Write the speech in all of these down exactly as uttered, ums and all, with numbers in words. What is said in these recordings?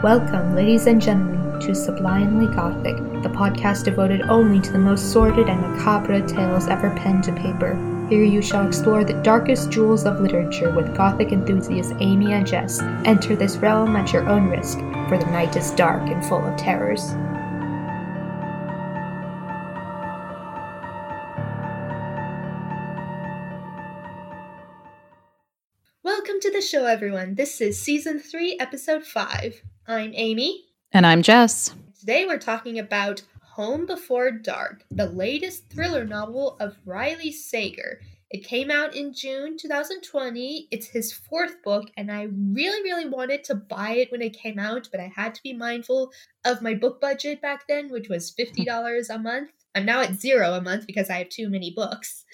Welcome, ladies and gentlemen, to Sublimely Gothic, the podcast devoted only to the most sordid and macabre tales ever penned to paper. Here you shall explore the darkest jewels of literature with Gothic enthusiasts Amy and Jess. Enter this realm at your own risk, for the night is dark and full of terrors. Welcome to the show, everyone. This is Season three, Episode five. I'm Amy. And I'm Jess. Today we're talking about Home Before Dark, the latest thriller novel of Riley Sager. It came out in June twenty twenty. It's his fourth book, and I really, really wanted to buy it when it came out, but I had to be mindful of my book budget back then, which was fifty dollars a month. I'm now at zero a month because I have too many books.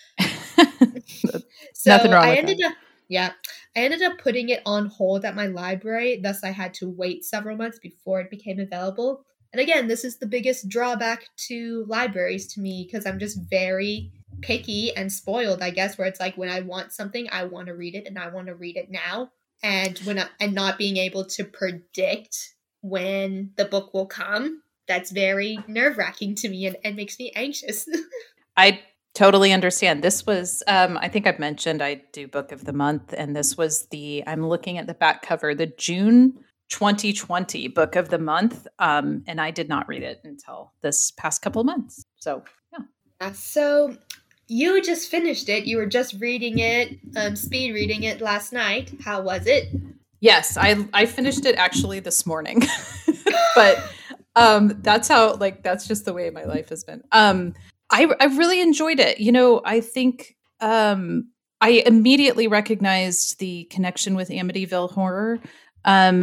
so Nothing wrong I with ended that. up Yeah, I ended up putting it on hold at my library, thus I had to wait several months before it became available. And again, this is the biggest drawback to libraries to me, because I'm just very picky and spoiled, I guess, where it's like when I want something, I want to read it, and I want to read it now. And when I, and not being able to predict when the book will come, that's very nerve-wracking to me and, and makes me anxious. I totally understand. This was, um, I think I've mentioned I do book of the month, and this was the, I'm looking at the back cover, the June twenty twenty book of the month. Um, and I did not read it until this past couple of months. So, yeah. Uh, so you just finished it. You were just reading it, um, speed reading it last night. How was it? Yes, I, I finished it actually this morning, but, um, that's how, like, that's just the way my life has been. Um, I, I really enjoyed it. You know, I think um, I immediately recognized the connection with Amityville Horror. Um,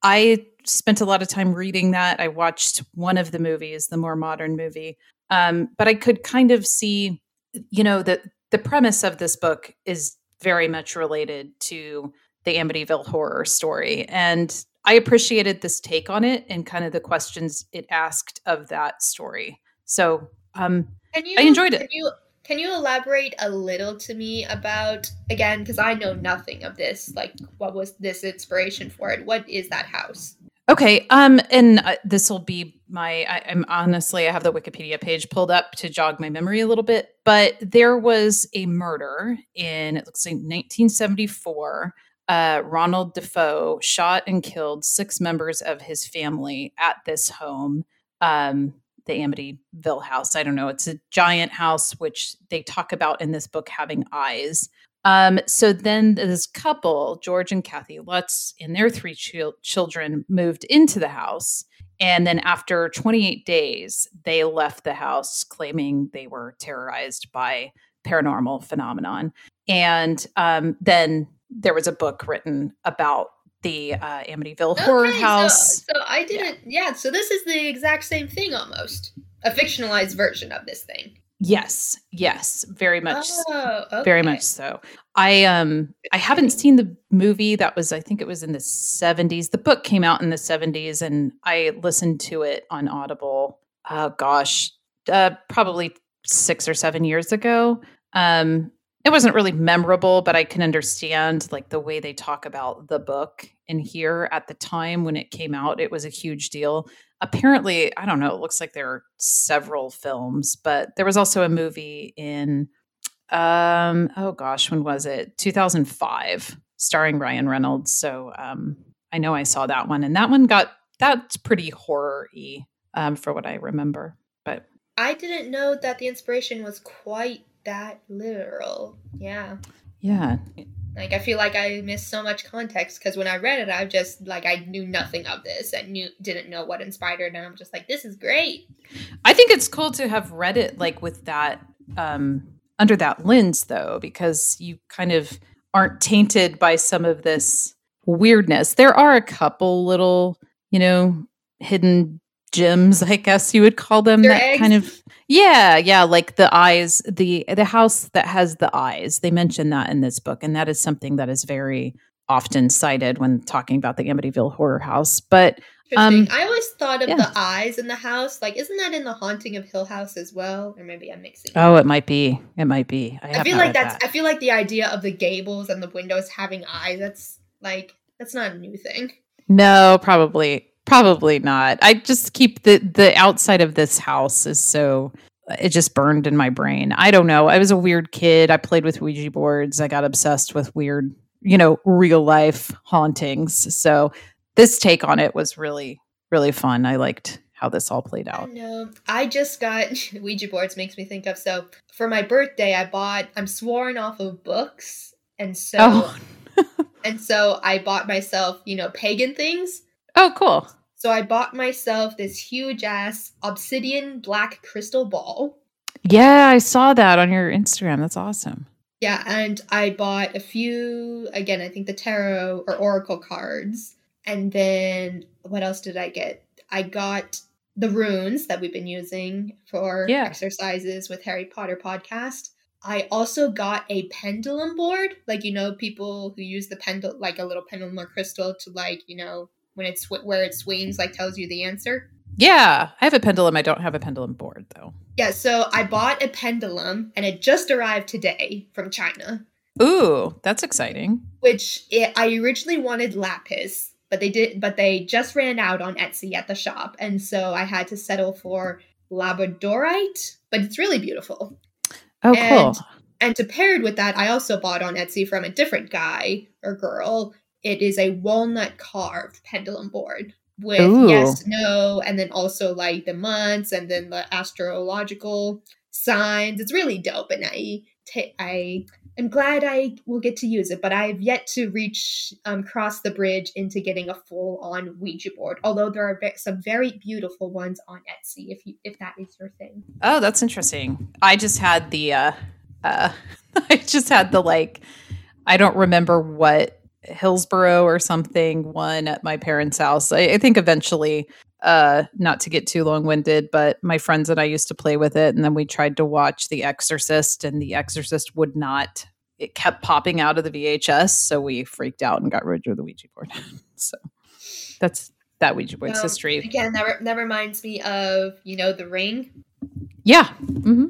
I spent a lot of time reading that. I watched one of the movies, the more modern movie. Um, but I could kind of see, you know, that the premise of this book is very much related to the Amityville Horror story. And I appreciated this take on it and kind of the questions it asked of that story. So, um, Can you, I enjoyed it. Can you, can you elaborate a little to me about, again, because I know nothing of this, like what was this inspiration for it? What is that house? Okay. Um, and uh, this will be my, I, I'm honestly, I have the Wikipedia page pulled up to jog my memory a little bit, but there was a murder in, it looks like nineteen seventy-four. Uh, Ronald Defoe shot and killed six members of his family at this home. Um, the Amityville house. I don't know. It's a giant house, which they talk about in this book having eyes. Um, so then this couple, George and Kathy Lutz, and their three ch- children moved into the house. And then after twenty-eight days, they left the house claiming they were terrorized by paranormal phenomenon. And um, then there was a book written about the uh, Amityville okay, Horror House. So, so I didn't, yeah. yeah, so this is the exact same thing almost. A fictionalized version of this thing. Yes, yes, very much, oh, okay. very much so. I um, I haven't seen the movie. That was, I think it was in the seventies. The book came out in the seventies, and I listened to it on Audible. Oh gosh, uh, probably six or seven years ago. Um, it wasn't really memorable, but I can understand like the way they talk about the book in here. At the time when it came out, it was a huge deal. Apparently, I don't know, it looks like there are several films, but there was also a movie in, um, oh gosh, when was it? two thousand five, starring Ryan Reynolds. So um, I know I saw that one, and that one got, that's pretty horror-y um, for what I remember. But I didn't know that the inspiration was quite that literal. Yeah. Yeah. Like, I feel like I missed so much context, because when I read it, I just, like, I knew nothing of this and knew didn't know what inspired it, and I'm just like, this is great. I think it's cool to have read it, like, with that, um, under that lens, though, because you kind of aren't tainted by some of this weirdness. There are a couple little, you know, hidden gems, I guess you would call them, Easter that eggs? kind of, yeah, yeah, like the eyes, the the house that has the eyes. They mention that in this book, and that is something that is very often cited when talking about the Amityville Horror House. But Interesting. um, I always thought of yeah. the eyes in the house. Like, isn't that in The Haunting of Hill House as well? Or maybe I'm mixing it Oh, up. it might be. It might be. I, I have feel not like read that's. that. I feel like the idea of the gables and the windows having eyes. That's like that's not a new thing. No, probably Probably not. I just keep the the outside of this house is so it just burned in my brain. I don't know. I was a weird kid. I played with Ouija boards. I got obsessed with weird, you know, real life hauntings. So this take on it was really, really fun. I liked how this all played I out. know. I just got Ouija boards makes me think of so for my birthday I bought I'm sworn off of books and so Oh. and so I bought myself, you know, pagan things. Oh, cool. So I bought myself this huge ass obsidian black crystal ball. Yeah, I saw that on your Instagram. That's awesome. Yeah, and I bought a few, again, I think the tarot or oracle cards. And then what else did I get? I got the runes that we've been using for Yeah. exercises with Harry Potter podcast. I also got a pendulum board. Like, you know, people who use the pendulum, like a little pendulum or crystal to like, you know, when it's where it swings, like tells you the answer. Yeah, I have a pendulum. I don't have a pendulum board though. Yeah, so I bought a pendulum and it just arrived today from China. Ooh, that's exciting. Which it, I originally wanted lapis, but they did but they just ran out on Etsy at the shop, and so I had to settle for labradorite, but it's really beautiful. Oh, and, cool. And to paired with that, I also bought on Etsy from a different guy or girl. It is a walnut carved pendulum board with Ooh. yes, no, and then also like the months and then the astrological signs. It's really dope, and I ta- I am glad I will get to use it, but I have yet to reach um, cross the bridge into getting a full on Ouija board. Although there are ve- some very beautiful ones on Etsy, if you if that is your thing. Oh, that's interesting. I just had the uh, uh, I just had the like I don't remember what Hillsborough or something one at my parents' house. I, I think eventually, uh, not to get too long-winded, but my friends and I used to play with it, and then we tried to watch The Exorcist, and The Exorcist would not. It kept popping out of the V H S, so we freaked out and got rid of the Ouija board. So that's that Ouija board's um, history. Again, that, that reminds me of, you know, The Ring. Yeah. Mm-hmm.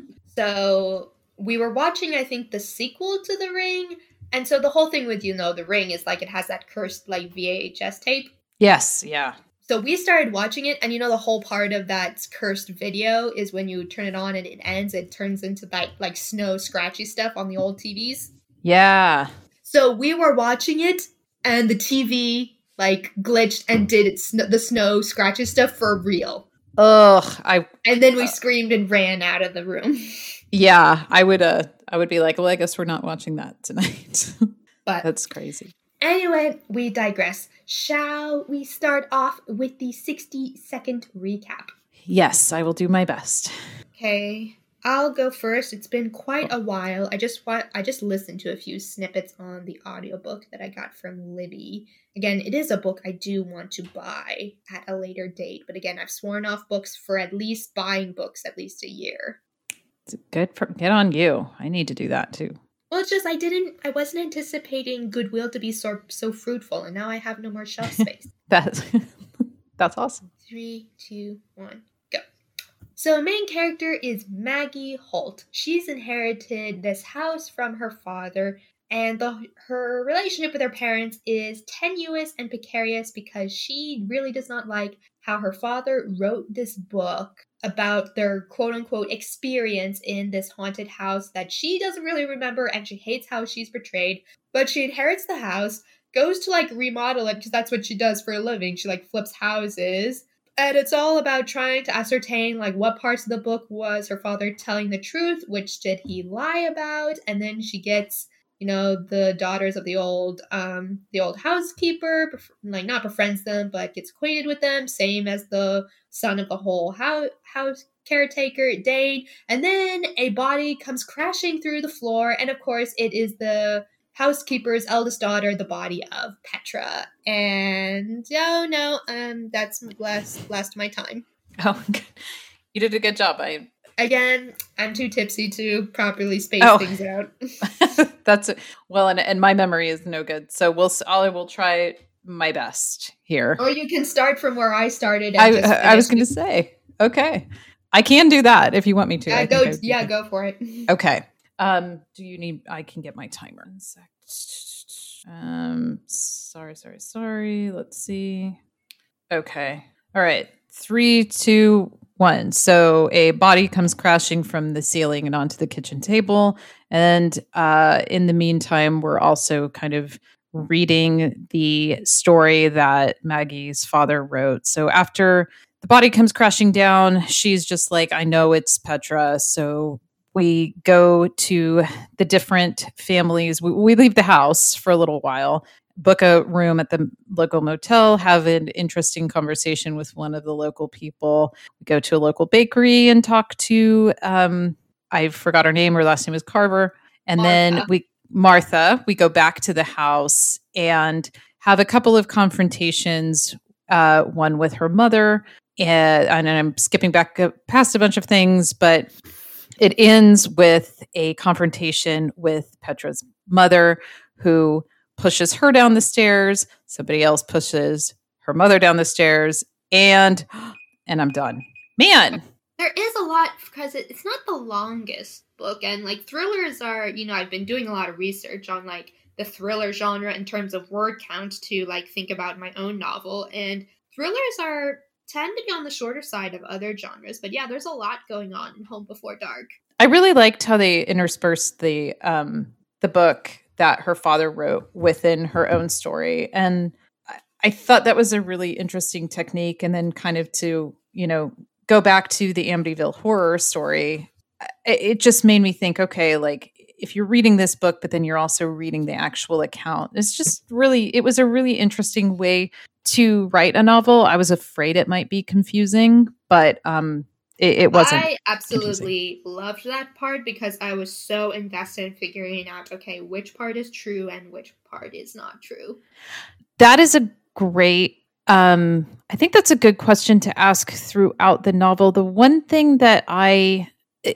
So we were watching, I think, the sequel to The Ring. And so the whole thing with, you know, The Ring is like it has that cursed like V H S tape. Yes, yeah. So we started watching it, and you know the whole part of that cursed video is when you turn it on and it ends, it turns into that like snow scratchy stuff on the old T Vs. Yeah. So we were watching it, and the T V like glitched and did its the snow scratchy stuff for real. Ugh, I. And then we uh, screamed and ran out of the room. Yeah, I would. Uh, I would be like, well, I guess we're not watching that tonight. But that's crazy. Anyway, we digress. Shall we start off with the sixty second recap? Yes, I will do my best. Okay, I'll go first. It's been quite a while. I just want I just listened to a few snippets on the audiobook that I got from Libby. Again, it is a book I do want to buy at a later date, but again, I've sworn off books for at least buying books at least a year. It's good for get on you. I need to do that too. Well, it's just I didn't I wasn't anticipating Goodwill to be so so fruitful, and now I have no more shelf space. That's that's awesome. Three, two, one, go. So, main character is Maggie Holt. She's inherited this house from her father, and the, her relationship with her parents is tenuous and precarious because she really does not like how her father wrote this book about their quote-unquote experience in this haunted house that she doesn't really remember, and she hates how she's portrayed. But she inherits the house, goes to like remodel it because that's what she does for a living. She like flips houses. And it's all about trying to ascertain, like, what parts of the book was her father telling the truth, which did he lie about, and then she gets, you know, the daughters of the old, um, the old housekeeper, bef- like, not befriends them, but gets acquainted with them, same as the son of the whole house, house caretaker, Dane, and then a body comes crashing through the floor, and of course, it is the housekeeper's eldest daughter, the body of Petra. And oh no, um, that's last last of my time. Oh, you did a good job. I again, I'm too tipsy to properly space oh. things out. That's well, and and my memory is no good, so we'll I will try my best here. Or you can start from where I started. And I just I was going to say, okay, I can do that if you want me to. Yeah, I go. I Yeah, go for it. Okay. Um, do you need, I can get my timer in a sec. Um, sorry, sorry, sorry. Let's see. Okay. All right. Three, two, one. So a body comes crashing from the ceiling and onto the kitchen table. And uh, in the meantime, we're also kind of reading the story that Maggie's father wrote. So after the body comes crashing down, she's just like, I know it's Petra. So we go to the different families. We, we leave the house for a little while, book a room at the local motel, have an interesting conversation with one of the local people. We go to a local bakery and talk to, um, I forgot her name. Her last name is Carver. And Martha. then we, Martha, we go back to the house and have a couple of confrontations, uh, one with her mother. And, and I'm skipping back past a bunch of things, but it ends with a confrontation with Petra's mother, who pushes her down the stairs. Somebody else pushes her mother down the stairs, and and I'm done. Man, there is a lot because it, it's not the longest book, and like thrillers are, you know, I've been doing a lot of research on like the thriller genre in terms of word count to like think about my own novel, and thrillers are tend to be on the shorter side of other genres. But yeah, there's a lot going on in Home Before Dark. I really liked how they interspersed the um the book that her father wrote within her own story. And I, I thought that was a really interesting technique. And then kind of to, you know, go back to the Amityville Horror story, it, it just made me think, okay, like if you're reading this book, but then you're also reading the actual account, it's just really, it was a really interesting way to write a novel. I was afraid it might be confusing, but um, it, it wasn't. I absolutely confusing. Loved that part because I was so invested in figuring out, okay, which part is true and which part is not true. That is a great, um, I think that's a good question to ask throughout the novel. The one thing that I,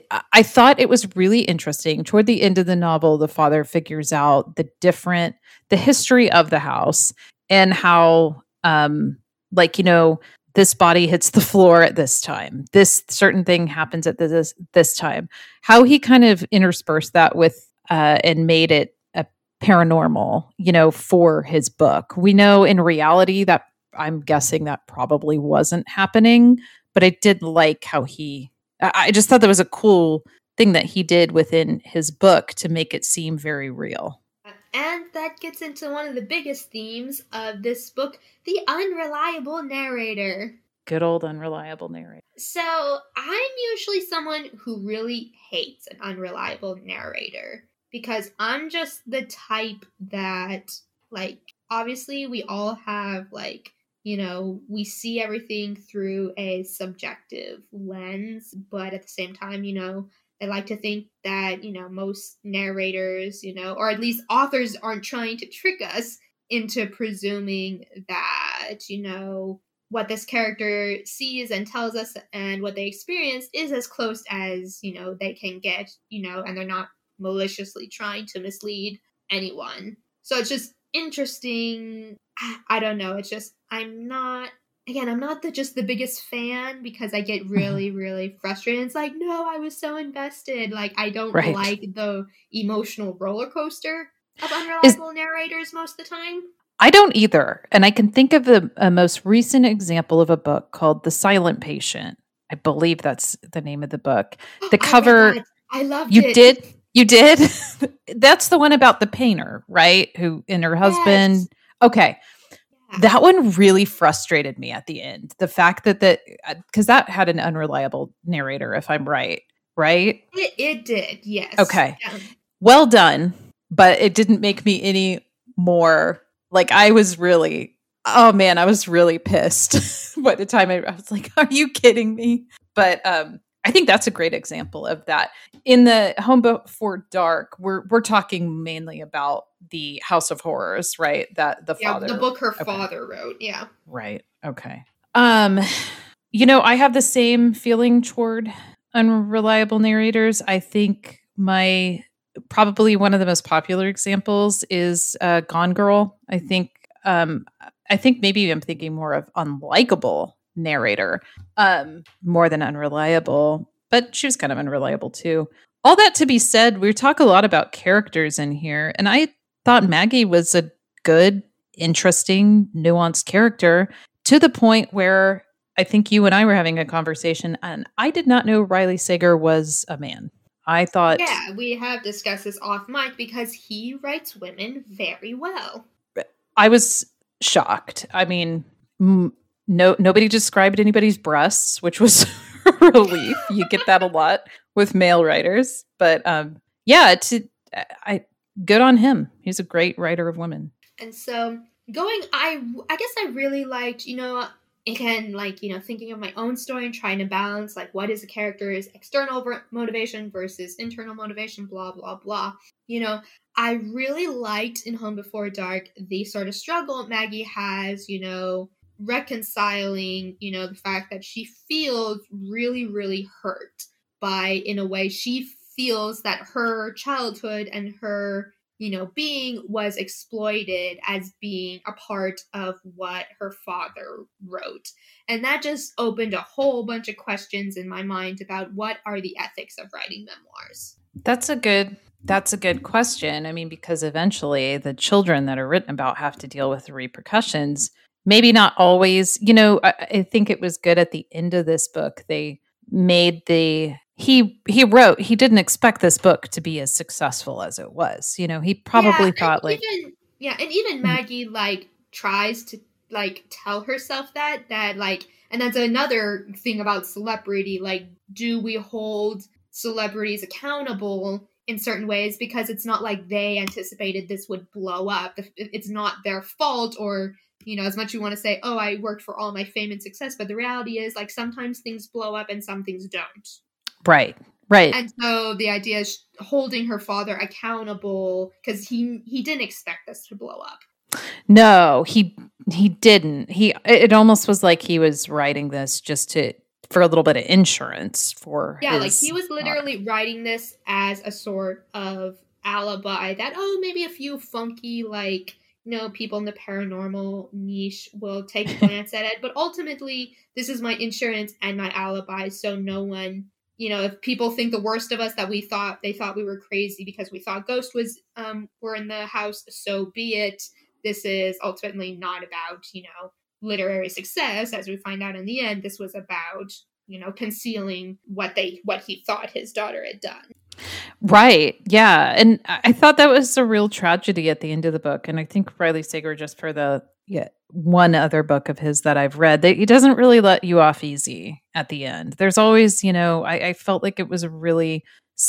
I thought it was really interesting toward the end of the novel, the father figures out the different, the history of the house and how, um, like, you know, this body hits the floor at this time. This certain thing happens at this this time. How he kind of interspersed that with uh, and made it a paranormal, you know, for his book. We know in reality that I'm guessing that probably wasn't happening, but I did like how he. I just thought that was a cool thing that he did within his book to make it seem very real. And that gets into one of the biggest themes of this book, the unreliable narrator. Good old unreliable narrator. So, I'm usually someone who really hates an unreliable narrator because I'm just the type that, like, obviously we all have, like, you know, we see everything through a subjective lens, but at the same time, you know, I like to think that, you know, most narrators, you know, or at least authors aren't trying to trick us into presuming that, you know, what this character sees and tells us and what they experience is as close as, you know, they can get, you know, and they're not maliciously trying to mislead anyone. So it's just interesting. I don't know. It's just, I'm not, again, I'm not the just the biggest fan because I get really, really frustrated. It's like, no, I was so invested. Like, I don't right. like the emotional roller coaster of unreliable Is, narrators most of the time. I don't either. And I can think of a, a most recent example of a book called The Silent Patient. I believe that's the name of the book. The cover. I loved you it. You did? You did? That's the one about the painter, right? Who and her husband. Yes. Okay. That one really frustrated me at the end. The fact that that because that had an unreliable narrator, if I'm right, right? It, it did, yes. Okay. Yeah. Well done, but it didn't make me any more like I was really, oh man, I was really pissed by the time I, I was like, are you kidding me? But um, I think that's a great example of that. In the Home Before Dark, we're we're talking mainly about the House of Horrors, right? That the yeah, father, the book her okay. father wrote. Yeah, right. Okay. Um, you know, I have the same feeling toward unreliable narrators. I think my probably one of the most popular examples is uh, Gone Girl. I think um, I think maybe I'm thinking more of unlikable narrator um, more than unreliable, but she was kind of unreliable too. All that to be said, we talk a lot about characters in here, and I thought Maggie was a good, interesting, nuanced character. to the point where I think you and I were having a conversation, and I did not know Riley Sager was a man. I thought... Yeah, we have discussed this off mic because he writes women very well. I was shocked. I mean, m- no, nobody described anybody's breasts, which was a relief. You get that a lot with male writers, but um, yeah, to, I good on him. He's a great writer of women. And so going, I I guess I really liked, you know, again, like, you know, thinking of my own story and trying to balance, like, what is a character's external ver- motivation versus internal motivation, blah, blah, blah. You know, I really liked in Home Before Dark the sort of struggle Maggie has, you know, reconciling, you know, the fact that she feels really, really hurt by, in a way, she feels that her childhood and her, you know, being was exploited as being a part of what her father wrote. And that just opened a whole bunch of questions in my mind about what are the ethics of writing memoirs. That's a good that's a good question. I mean, because eventually the children that are written about have to deal with the repercussions. Maybe not always, you know, I, I think it was good at the end of this book. They made the He he wrote, he didn't expect this book to be as successful as it was. You know, he probably yeah, thought like... Even, yeah, and even Maggie, like, tries to, like, tell herself that, that, like, and that's another thing about celebrity, like, do we hold celebrities accountable in certain ways? Because it's not like they anticipated this would blow up. It's not their fault, or... You know, as much as you want to say, oh, I worked for all my fame and success, but the reality is, like, sometimes things blow up and some things don't. Right, right. And so the idea is holding her father accountable, because he he didn't expect this to blow up. No, he he didn't. He it almost was like he was writing this just to for a little bit of insurance for yeah, his like he was literally daughter. writing this as a sort of alibi that, oh, maybe a few funky, like, you know, people in the paranormal niche will take a glance at it. But ultimately, this is my insurance and my alibi. So no one, you know, if people think the worst of us, that we thought, they thought we were crazy because we thought Ghost was, um, were in the house, so be it. This is ultimately not about, you know, literary success. As we find out in the end, this was about, you know, concealing what they, what he thought his daughter had done. Right. Yeah. And I thought that was a real tragedy at the end of the book. And I think Riley Sager, just for the yeah, one other book of his that I've read, that he doesn't really let you off easy at the end. There's always, you know, I, I felt like it was really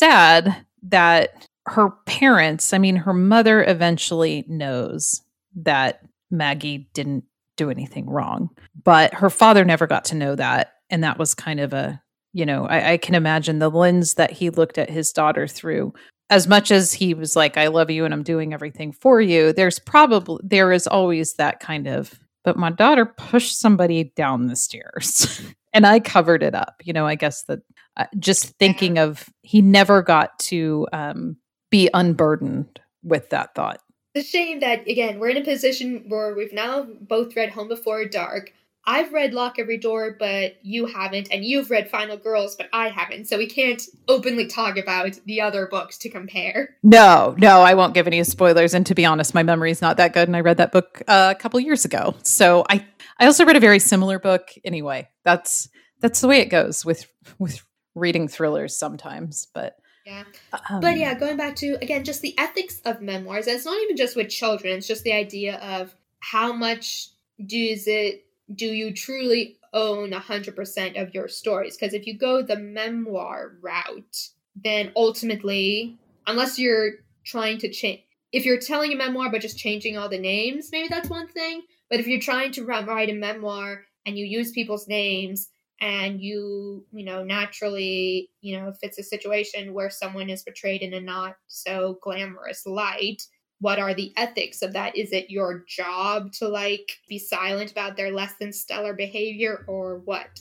sad that her parents, I mean, her mother eventually knows that Maggie didn't do anything wrong, but her father never got to know that. And that was kind of a, you know, I, I can imagine the lens that he looked at his daughter through. As much as he was like, I love you and I'm doing everything for you, there's probably, there is always that kind of, but my daughter pushed somebody down the stairs and I covered it up. You know, I guess that uh, just thinking of, he never got to um, be unburdened with that thought. It's a shame that, again, we're in a position where we've now both read Home Before Dark. I've read Lock Every Door, but you haven't, and you've read Final Girls, but I haven't, so we can't openly talk about the other books to compare. No, no, I won't give any spoilers, and to be honest, my memory's not that good, and I read that book uh, a couple years ago. So I, I also read a very similar book anyway. That's that's the way it goes with with reading thrillers sometimes, but... Yeah. Um, but yeah, going back to, again, just the ethics of memoirs, and it's not even just with children, it's just the idea of how much does it... do you truly own one hundred percent of your stories? Because if you go the memoir route, then ultimately, unless you're trying to change, if you're telling a memoir but just changing all the names, maybe that's one thing. But if you're trying to write a memoir and you use people's names and you, you know, naturally, you know, if it's a situation where someone is portrayed in a not so glamorous light, what are the ethics of that? Is it your job to, like, be silent about their less than stellar behavior, or what?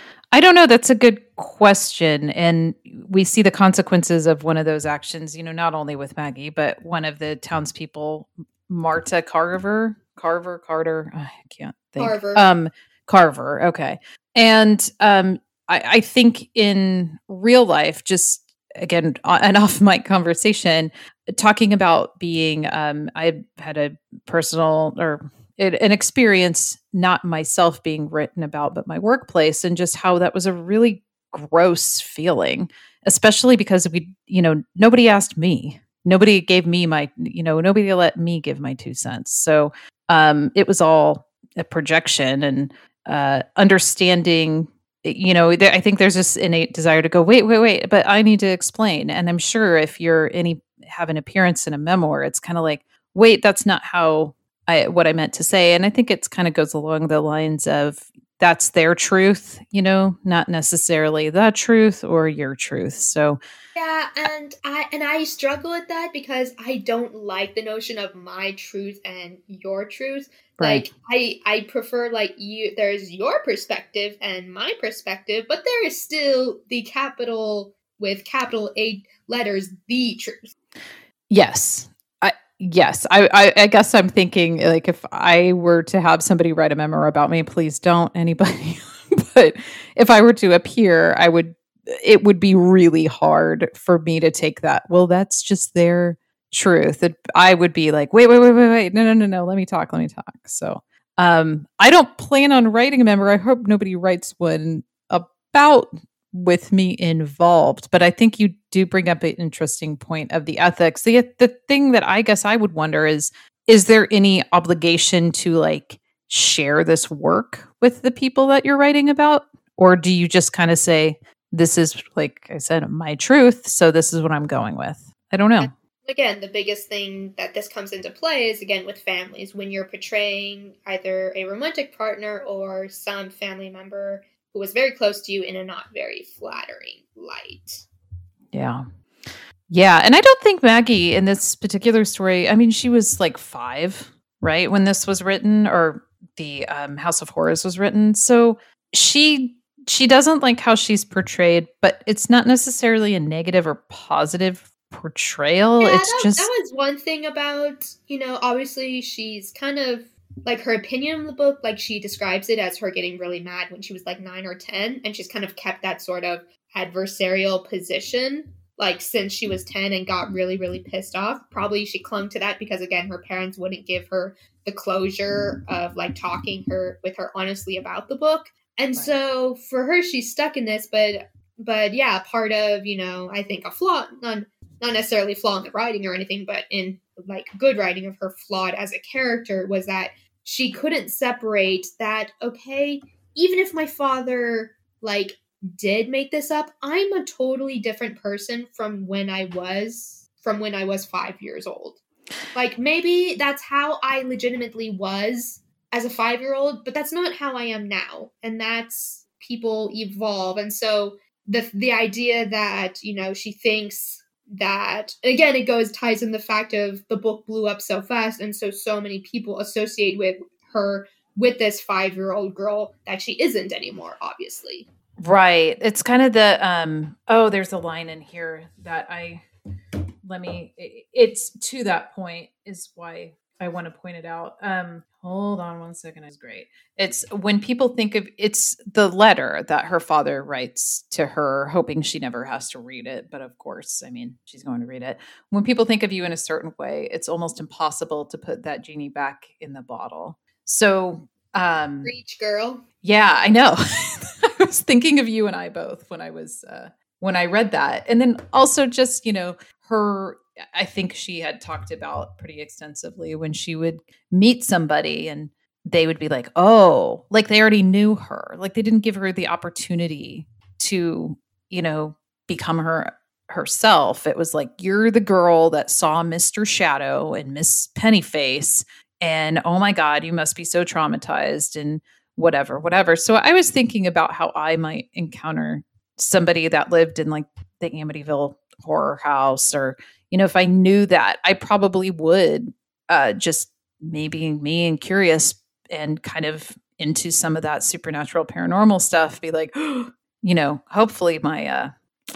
I don't know. That's a good question. And we see the consequences of one of those actions, you know, not only with Maggie, but one of the townspeople, Marta Carver, Carver, Carter, I can't think. Carver. Um, Carver. Okay. And um, I, I think in real life, just again, an off mic conversation, talking about being, um, I had a personal or it, an experience, not myself being written about, but my workplace, and just how that was a really gross feeling, especially because we, you know, nobody asked me. Nobody gave me my, you know, nobody let me give my two cents. So um, it was all a projection, and uh, understanding, you know, there, I think there's this innate desire to go, wait, wait, wait, but I need to explain. And I'm sure if you're any, have an appearance in a memoir, it's kind of like, wait, that's not how I, what I meant to say. And I think it's kind of goes along the lines of, that's their truth, you know, not necessarily the truth or your truth. So yeah, and I and I struggle with that because I don't like the notion of my truth and your truth. right. Like I I prefer like you there's your perspective and my perspective, but there is still the capital with capital A letters the truth. Yes. I yes. I, I I guess I'm thinking, like, if I were to have somebody write a memoir about me, please don't anybody. But if I were to appear, I would it would be really hard for me to take that. Well, that's just their truth. It, I would be like, wait, wait, wait, wait, wait. No, no, no, no. Let me talk. Let me talk. So um, I don't plan on writing a memoir. I hope nobody writes one about with me involved. But I think you do bring up an interesting point of the ethics. The, the thing that I guess I would wonder is, is there any obligation to like share this work with the people that you're writing about? Or do you just kind of say, this is, like I said, my truth, so this is what I'm going with? I don't know. Again, the biggest thing that this comes into play is, again, with families. When you're portraying either a romantic partner or some family member who was very close to you in a not very flattering light. Yeah. Yeah. And I don't think Maggie in this particular story, I mean, she was like five, right, when this was written, or the um, House of Horrors was written. So she she doesn't like how she's portrayed, but it's not necessarily a negative or positive portrayal. Yeah, it's that, just that was one thing about, you know, obviously she's kind of, like, her opinion on the book, like, she describes it as her getting really mad when she was, like, nine or ten, and she's kind of kept that sort of adversarial position, like, since she was ten and got really, really pissed off. Probably she clung to that because, again, her parents wouldn't give her the closure of, like, talking her with her honestly about the book. And right. So for her, she's stuck in this, but but yeah, part of, you know, I think a flaw, not, not necessarily flaw in the writing or anything, but in like good writing of her flawed as a character was that she couldn't separate that, okay, even if my father like did make this up, I'm a totally different person from when I was from when I was five years old. Like maybe that's how I legitimately was as a five-year-old, but that's not how I am now. And that's people evolve. And so the the idea that, you know, she thinks that, again, it goes ties in the fact of the book blew up so fast. And so, so many people associate with her with this five-year-old girl that she isn't anymore, obviously. Right. It's kind of the, um, oh, there's a line in here that I, let me, it's to that point is why I want to point it out. Um, hold on one second. It's great. It's when people think of, it's the letter that her father writes to her, hoping she never has to read it. But of course, I mean, she's going to read it. When people think of you in a certain way, it's almost impossible to put that genie back in the bottle. So, um, Reach, girl. Yeah, I know. I was thinking of you and I both when I was, uh, when I read that. And then also just, you know, her, I think she had talked about pretty extensively when she would meet somebody and they would be like, oh, like they already knew her. Like they didn't give her the opportunity to, you know, become her herself. It was like, you're the girl that saw Mister Shadow and Miss Pennyface. And oh my God, you must be so traumatized and whatever, whatever. So I was thinking about how I might encounter somebody that lived in like the Amityville horror house, or, you know, if I knew that, I probably would uh, just maybe me and curious and kind of into some of that supernatural paranormal stuff, be like, you know, hopefully my, uh,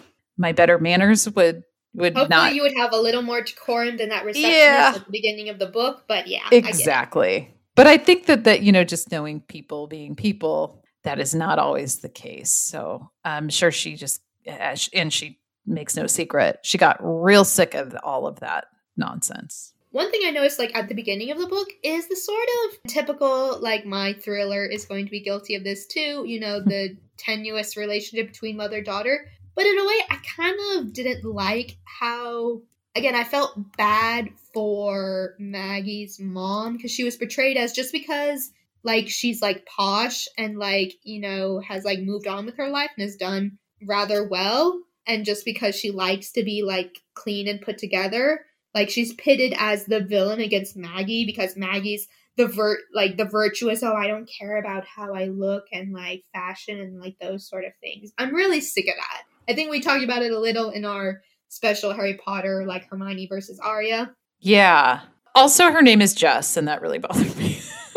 my better manners would, would hopefully not. You would have a little more decorum than that receptionist yeah. at the beginning of the book, but yeah. Exactly. I but I think that, that, you know, just knowing people being people, that is not always the case. So I'm sure she just, and she makes no secret, she got real sick of all of that nonsense. one thing I noticed, like, at the beginning of the book is the sort of typical, like, my thriller is going to be guilty of this too, you know, the tenuous relationship between mother-daughter. But in a way, I kind of didn't like how, again, I felt bad for Maggie's mom because she was portrayed as, just because, like, she's, like, posh and, like, you know, has, like, moved on with her life and has done rather well, and just because she likes to be, like, clean and put together, like, she's pitted as the villain against Maggie because Maggie's the vir- like the virtuous, oh, I don't care about how I look and, like, fashion and, like, those sort of things. I'm really sick of that. I think we talked about it a little in our special Harry Potter, like, Hermione versus Arya. Yeah. Also, her name is Jess, and that really bothered me.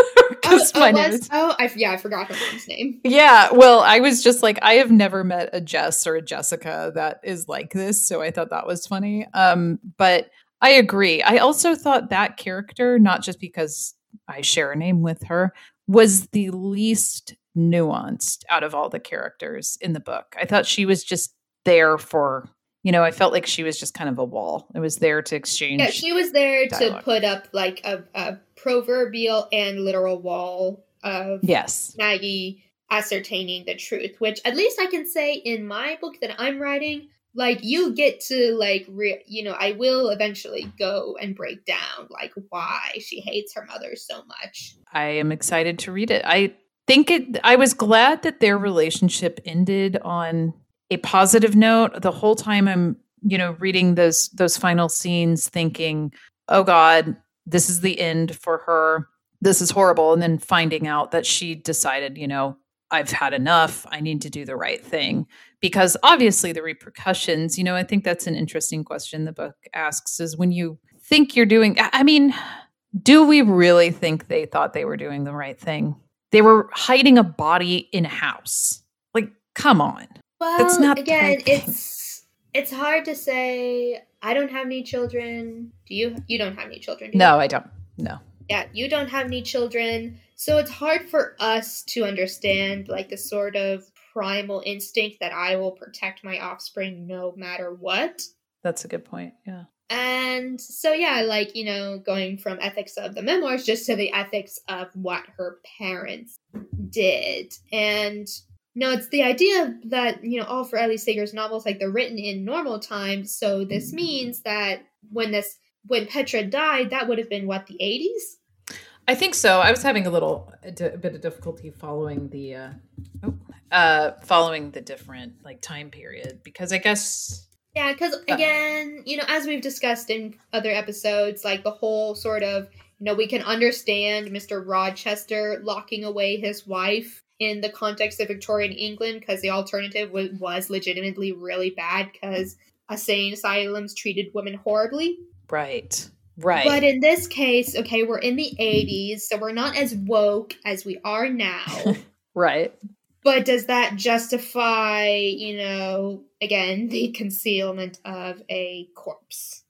Oh, oh, was, is, oh I, yeah, I forgot her mom's name. Yeah, well, I was just like, I have never met a Jess or a Jessica that is like this, so I thought that was funny. Um, but I agree. I also thought that character, not just because I share a name with her, was the least nuanced out of all the characters in the book. I thought she was just there for, you know, I felt like she was just kind of a wall. It was there to exchange. Yeah, she was there dialogue. to put up, like, a, a proverbial and literal wall of yes. Maggie ascertaining the truth, which at least I can say in my book that I'm writing, like, you get to, like, re- you know, I will eventually go and break down, like, why she hates her mother so much. I am excited to read it. I think it, I was glad that their relationship ended on a positive note. The whole time I'm, you know, reading those, those final scenes thinking, oh God, this is the end for her. This is horrible. And then finding out that she decided, you know, I've had enough. I need to do the right thing. Because obviously the repercussions, you know, I think that's an interesting question the book asks, is when you think you're doing, I mean, do we really think they thought they were doing the right thing? They were hiding a body in a house. Like, come on. Well, that's not again, it's it's hard to say. I don't have any children. Do you? You don't have any children, do you? No, I don't. No. Yeah, you don't have any children. So it's hard for us to understand, like, the sort of primal instinct that I will protect my offspring no matter what. That's a good point, yeah. And so, yeah, like, you know, going from ethics of the memoirs just to the ethics of what her parents did. And, you know, it's the idea that, you know, all for Ellie Sager's novels, like, they're written in normal times. So this means that when this, when Petra died, that would have been, what, the eighties? I think so. I was having a little, a, d- a bit of difficulty following the, uh, oh, uh, following the different, like, time period, because I guess... Yeah, because, again, you know, as we've discussed in other episodes, like, the whole sort of, you know, we can understand Mister Rochester locking away his wife in the context of Victorian England, because the alternative was, was legitimately really bad, because insane asylums treated women horribly. Right, right. But in this case, okay, we're in the eighties, so we're not as woke as we are now. Right. But does that justify, you know, again, the concealment of a corpse?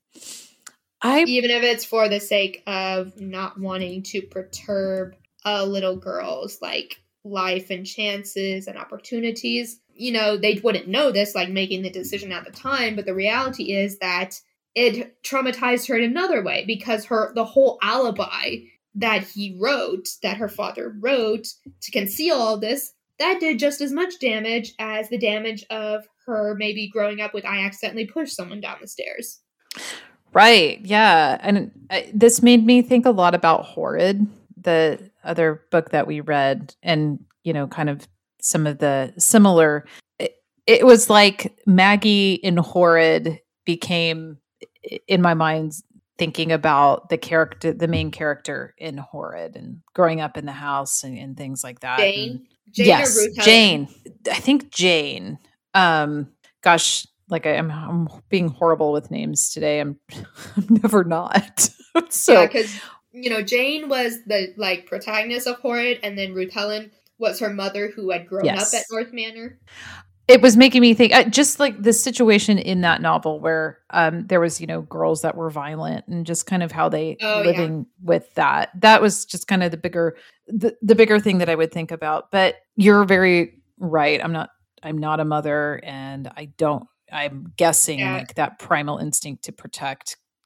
I Even if it's for the sake of not wanting to perturb a little girl's, like, life and chances and opportunities. You know, they wouldn't know this, like, making the decision at the time, but the reality is that it traumatized her in another way, because her the whole alibi that he wrote, that her father wrote to conceal all this, that did just as much damage as the damage of her maybe growing up with, I accidentally pushed someone down the stairs. Right. Yeah. And uh, this made me think a lot about Horrid, the other book that we read, and, you know, kind of some of the similar. It, it was like Maggie in Horrid became, in my mind, thinking about the character, the main character in Horrid, and growing up in the house and, and things like that. Jane? And, Jane yes, or Ruth Jane. I think Jane. Um, gosh, like I am, I'm being horrible with names today. I'm, I'm never not. So, yeah, because, you know, Jane was the, like, protagonist of Horrid, and then Ruth Helen was her mother who had grown yes. up at North Manor. It was making me think, uh, just like the situation in that novel where um, there was, you know, girls that were violent, and just kind of how they oh, living yeah. with that. That was just kind of the bigger, the, the bigger thing that I would think about. But you're very right. I'm not, I'm not a mother, and I don't, I'm guessing Yeah. like that primal instinct to protect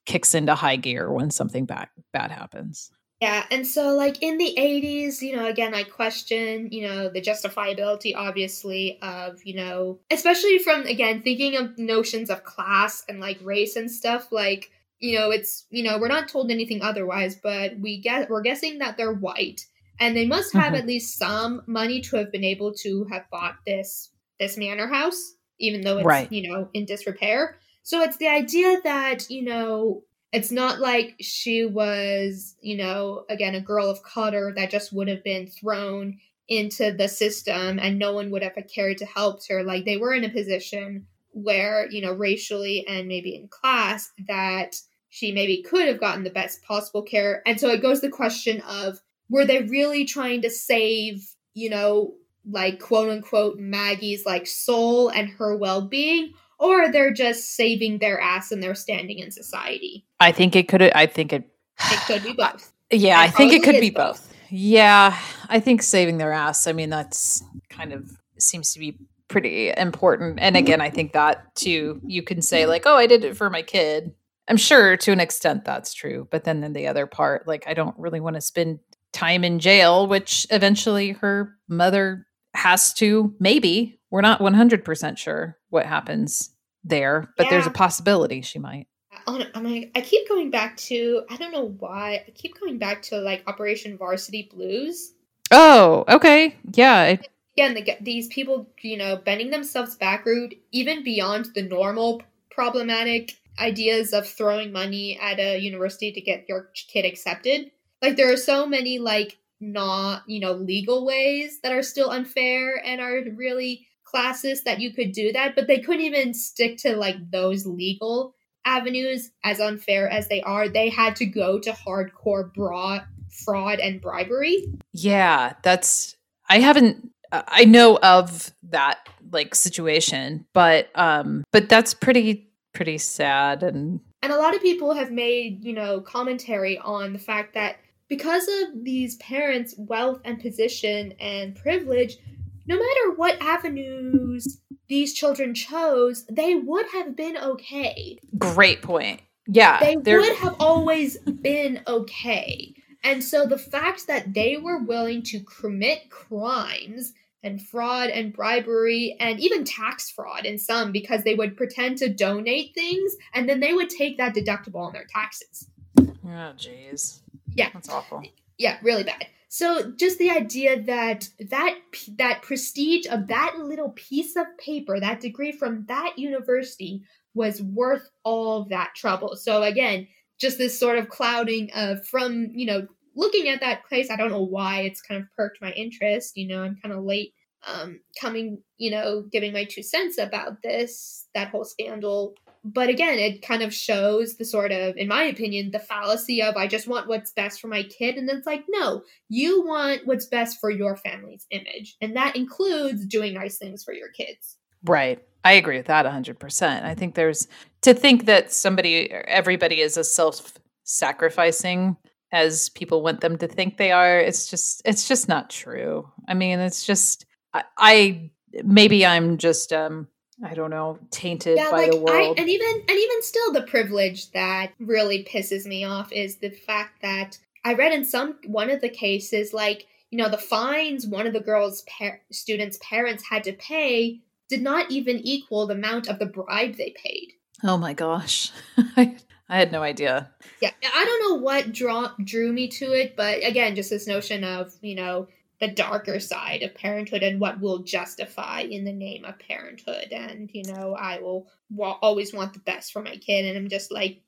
kicks into high gear when something bad bad happens. Yeah, and so like in the eighties, you know, again, I question, you know, the justifiability, obviously, of, you know, especially from, again, thinking of notions of class and like race and stuff, like, you know, it's, you know, we're not told anything otherwise, but we get, we're guessing that they're white, and they must have Mhm. at least some money to have been able to have bought this, this manor house, even though it's, Right. you know, in disrepair. So it's the idea that, you know, it's not like she was, you know, again, a girl of color that just would have been thrown into the system and no one would have cared to help her. Like, they were in a position where, you know, racially and maybe in class, that she maybe could have gotten the best possible care. And so it goes to the question of, were they really trying to save, you know, like, quote unquote, Maggie's like soul and her well-being, or they're just saving their ass and their standing in society? I think it could. I think it. It could be both. Yeah, And I think it probably could is be both. both. Yeah, I think saving their ass. I mean, that's kind of seems to be pretty important. And again, I think that too, you can say like, oh, I did it for my kid. I'm sure to an extent that's true. But then in the other part, like, I don't really want to spend time in jail, which eventually her mother has to. Maybe. We're not one hundred percent sure what happens there, but there's a Yeah. possibility she might. On, I'm like, I keep going back to, I don't know why, I keep going back to like Operation Varsity Blues. Oh, okay. Yeah. It, Again, the, these people, you know, bending themselves backward, even beyond the normal problematic ideas of throwing money at a university to get your kid accepted. Like, there are so many, like, not, you know, legal ways that are still unfair and are really classist that you could do that, but they couldn't even stick to, like, those legal avenues, as unfair as they are. They had to go to hardcore broad fraud and bribery. yeah, that's, I haven't, I know of that like situation, but, um, but that's pretty, pretty sad. And, and a lot of people have made, you know, commentary on the fact that because of these parents' wealth and position and privilege, no matter what avenues these children chose, they would have been okay. Great point. Yeah. They would have always been okay. And so the fact that they were willing to commit crimes and fraud and bribery and even tax fraud in some, because they would pretend to donate things and then they would take that deductible on their taxes. Oh, jeez. Yeah. That's awful. Yeah, really bad. So just the idea that that that prestige of that little piece of paper, that degree from that university, was worth all of that trouble. So again, just this sort of clouding of, from, you know, looking at that place, I don't know why it's kind of perked my interest. You know, I'm kind of late um, coming, you know, giving my two cents about this, that whole scandal. But again, it kind of shows the sort of, in my opinion, the fallacy of, I just want what's best for my kid. And then it's like, no, you want what's best for your family's image. And that includes doing nice things for your kids. Right. I agree with that one hundred percent. I think there's, to think that somebody, everybody is as self-sacrificing as people want them to think they are, it's just, it's just not true. I mean, it's just, I, I maybe I'm just, um, I don't know, tainted yeah, by like, the world. I, and even and even still, the privilege that really pisses me off is the fact that I read in some one of the cases, like, you know, the fines one of the girls' par- students' parents had to pay did not even equal the amount of the bribe they paid. Oh my gosh, I, I had no idea. Yeah, I don't know what draw, drew me to it, but again, just this notion of, you know, the darker side of parenthood and what will justify in the name of parenthood. And, you know, I will wa- always want the best for my kid. And I'm just like,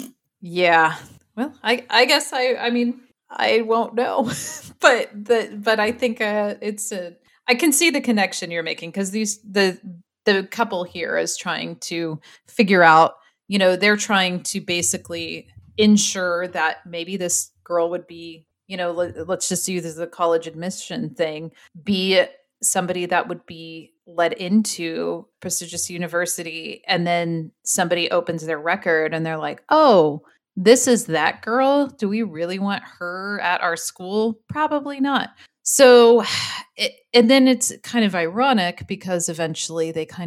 yeah, well, I, I guess I, I mean, I won't know, but the, but I think uh, it's a, I can see the connection you're making, because these, the, the couple here is trying to figure out, you know, they're trying to basically ensure that maybe this girl would be, you know, let, let's just use the college admission thing, be somebody that would be led into prestigious university. And then somebody opens their record and they're like, oh, this is that girl. Do we really want her at our school? Probably not. So, it, and then it's kind of ironic because eventually they kind of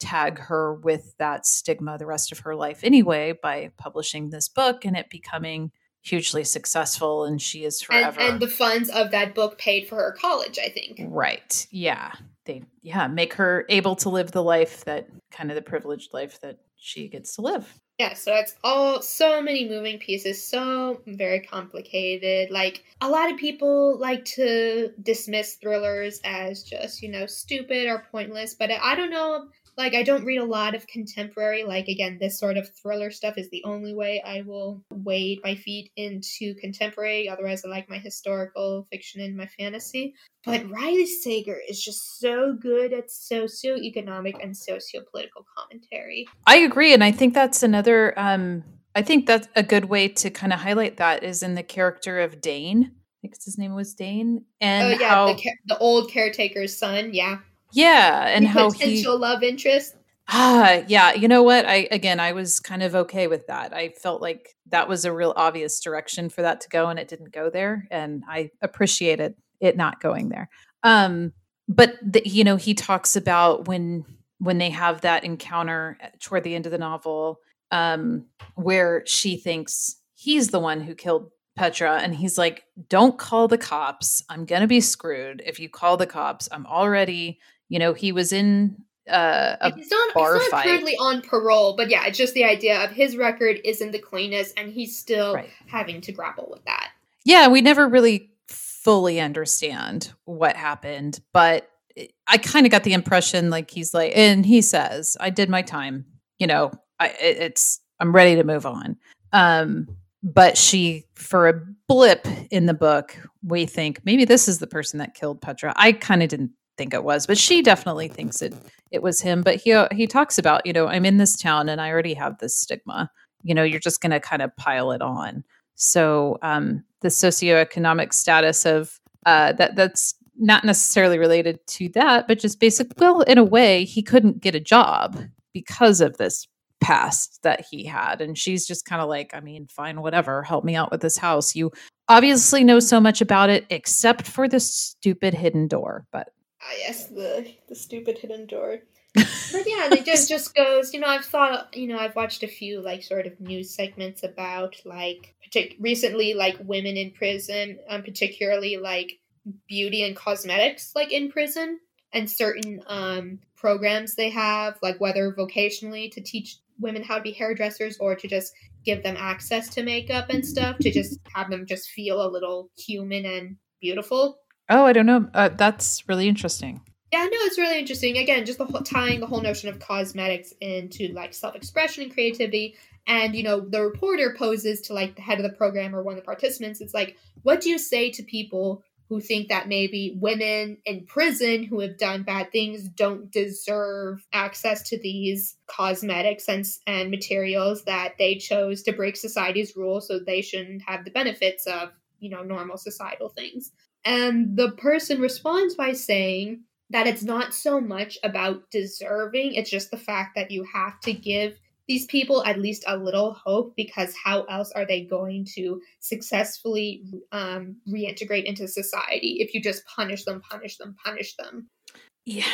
tag her with that stigma the rest of her life anyway by publishing this book and it becoming hugely successful, and she is forever. And, and the funds of that book paid for her college, I think. Right. Yeah. They, yeah, make her able to live the life that kind of the privileged life that she gets to live. Yeah, so it's all so many moving pieces, so very complicated. Like, a lot of people like to dismiss thrillers as just, you know, stupid or pointless, but I don't know. Like, I don't read a lot of contemporary, like, again, this sort of thriller stuff is the only way I will wade my feet into contemporary. Otherwise, I like my historical fiction and my fantasy. But Riley Sager is just so good at socioeconomic and sociopolitical commentary. I agree. And I think that's another, um, I think that's a good way to kind of highlight that is in the character of Dane. I think his name was Dane. And oh, yeah, how, the, the old caretaker's son, yeah. Yeah, and the how potential he love interest. Ah, yeah. You know what? I again, I was kind of okay with that. I felt like that was a real obvious direction for that to go, and it didn't go there, and I appreciated it not going there. Um, but the, you know, he talks about when when they have that encounter toward the end of the novel, um, where she thinks he's the one who killed Petra, and he's like, "Don't call the cops. I'm gonna be screwed if you call the cops. I'm already." You know, he was in uh, a he's not, bar he's not fight. currently on parole, but yeah, it's just the idea of his record isn't the cleanest, and he's still Right. having to grapple with that. Yeah, we never really fully understand what happened, but I kind of got the impression like he's like, and he says, "I did my time. You know, I it, it's I'm ready to move on." Um, but she, for a blip in the book, we think maybe this is the person that killed Petra. I kind of didn't think it was, but she definitely thinks it it was him. But he he talks about, you know, I'm in this town and I already have this stigma. You know, you're just going to kind of pile it on. So um, the socioeconomic status of uh, that that's not necessarily related to that, but just basic. Well, in a way, he couldn't get a job because of this past that he had, and she's just kind of like, I mean, fine, whatever. Help me out with this house. You obviously know so much about it, except for the stupid hidden door, but. Ah, yes, the the stupid hidden door. But yeah, it just just goes. You know, I've thought. You know, I've watched a few like sort of news segments about like partic- recently like women in prison, um, particularly like beauty and cosmetics, like in prison, and certain um programs they have, like whether vocationally to teach women how to be hairdressers or to just give them access to makeup and stuff to just have them just feel a little human and beautiful. Oh, I don't know. Uh, that's really interesting. Yeah, no, it's really interesting. Again, just the whole, tying the whole notion of cosmetics into like self-expression and creativity. And, you know, the reporter poses to like the head of the program or one of the participants. It's like, what do you say to people who think that maybe women in prison who have done bad things don't deserve access to these cosmetics and, and materials that they chose to break society's rules, so they shouldn't have the benefits of, you know, normal societal things? And the person responds by saying that it's not so much about deserving, it's just the fact that you have to give these people at least a little hope, because how else are they going to successfully um, reintegrate into society if you just punish them, punish them, punish them? Yeah,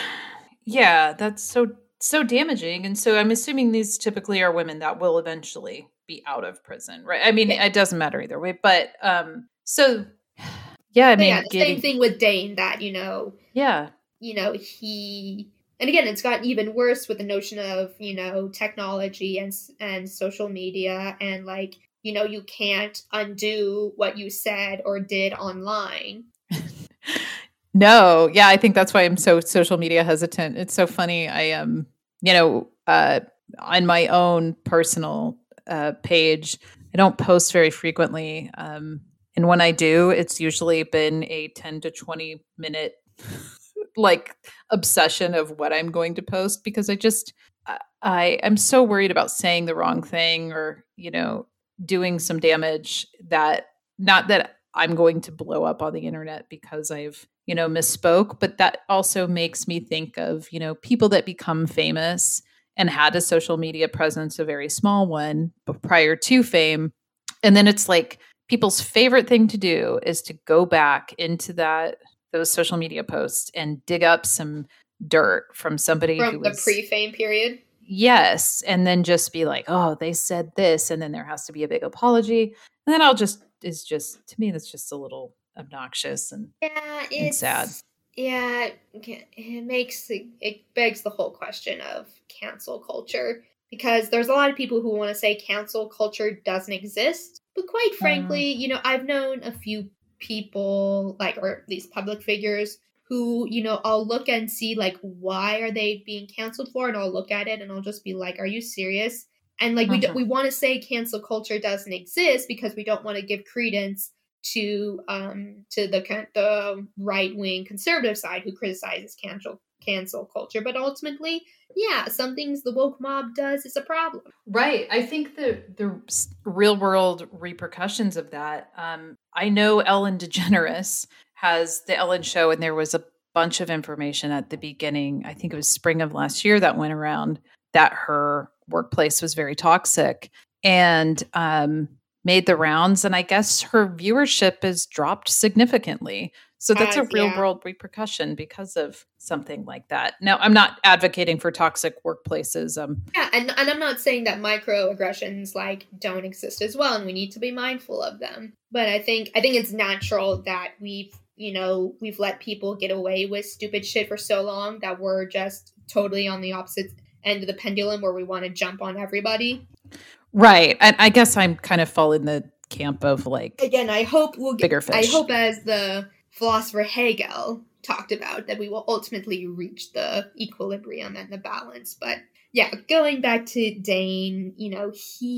yeah, that's so so damaging. And so I'm assuming these typically are women that will eventually be out of prison, right? I mean, yeah. It doesn't matter either way, but um, so. Yeah, I mean, yeah, the getting, same thing with Dane, that, you know, yeah, you know, he, and again, it's gotten even worse with the notion of, you know, technology and and social media, and like, you know, you can't undo what you said or did online. No, yeah, I think that's why I'm so social media hesitant. It's so funny. I am, um, you know, uh, on my own personal uh, page, I don't post very frequently. Um, And when I do, it's usually been a ten to twenty minute like obsession of what I'm going to post, because I just, I am so worried about saying the wrong thing or, you know, doing some damage, that not that I'm going to blow up on the internet because I've, you know, misspoke, but that also makes me think of, you know, people that become famous and had a social media presence, a very small one, but prior to fame. And then it's like, people's favorite thing to do is to go back into that those social media posts and dig up some dirt from somebody From who the was pre-fame period. yes, and then just be like, oh, they said this, and then there has to be a big apology, and then I'll just is just to me that's just a little obnoxious and Yeah, and sad. it's yeah, it makes it begs the whole question of cancel culture because there's a lot of people who want to say cancel culture doesn't exist, but quite Mm. frankly, you know, I've known a few people like or these public figures who, you know, I'll look and see like why are they being canceled for and I'll look at it and I'll just be like, are you serious? And like we do, Mhm. we want to say cancel culture doesn't exist because we don't want to give credence to um to the the right wing conservative side who criticizes cancel cancel culture, but ultimately, yeah, some things the woke mob does is a problem. Right. I think the the real world repercussions of that. Um, I know Ellen DeGeneres has the Ellen Show, and there was a bunch of information at the beginning. I think it was spring of last year that went around that her workplace was very toxic and um, made the rounds. And I guess her viewership has dropped significantly. So that's a As real yeah, world repercussion because of something like that. Now, I'm not advocating for toxic workplaces. Um, yeah, and and I'm not saying that microaggressions like don't exist as well, and we need to be mindful of them. But I think I think it's natural that we've you know we've let people get away with stupid shit for so long that we're just totally on the opposite end of the pendulum where we want to jump on everybody. Right. And I guess I'm kind of fall in the camp of like Again, I hope we'll get, bigger I fish. hope as the philosopher Hegel talked about that we will ultimately reach the equilibrium and the balance. But yeah, going back to Dane, you know,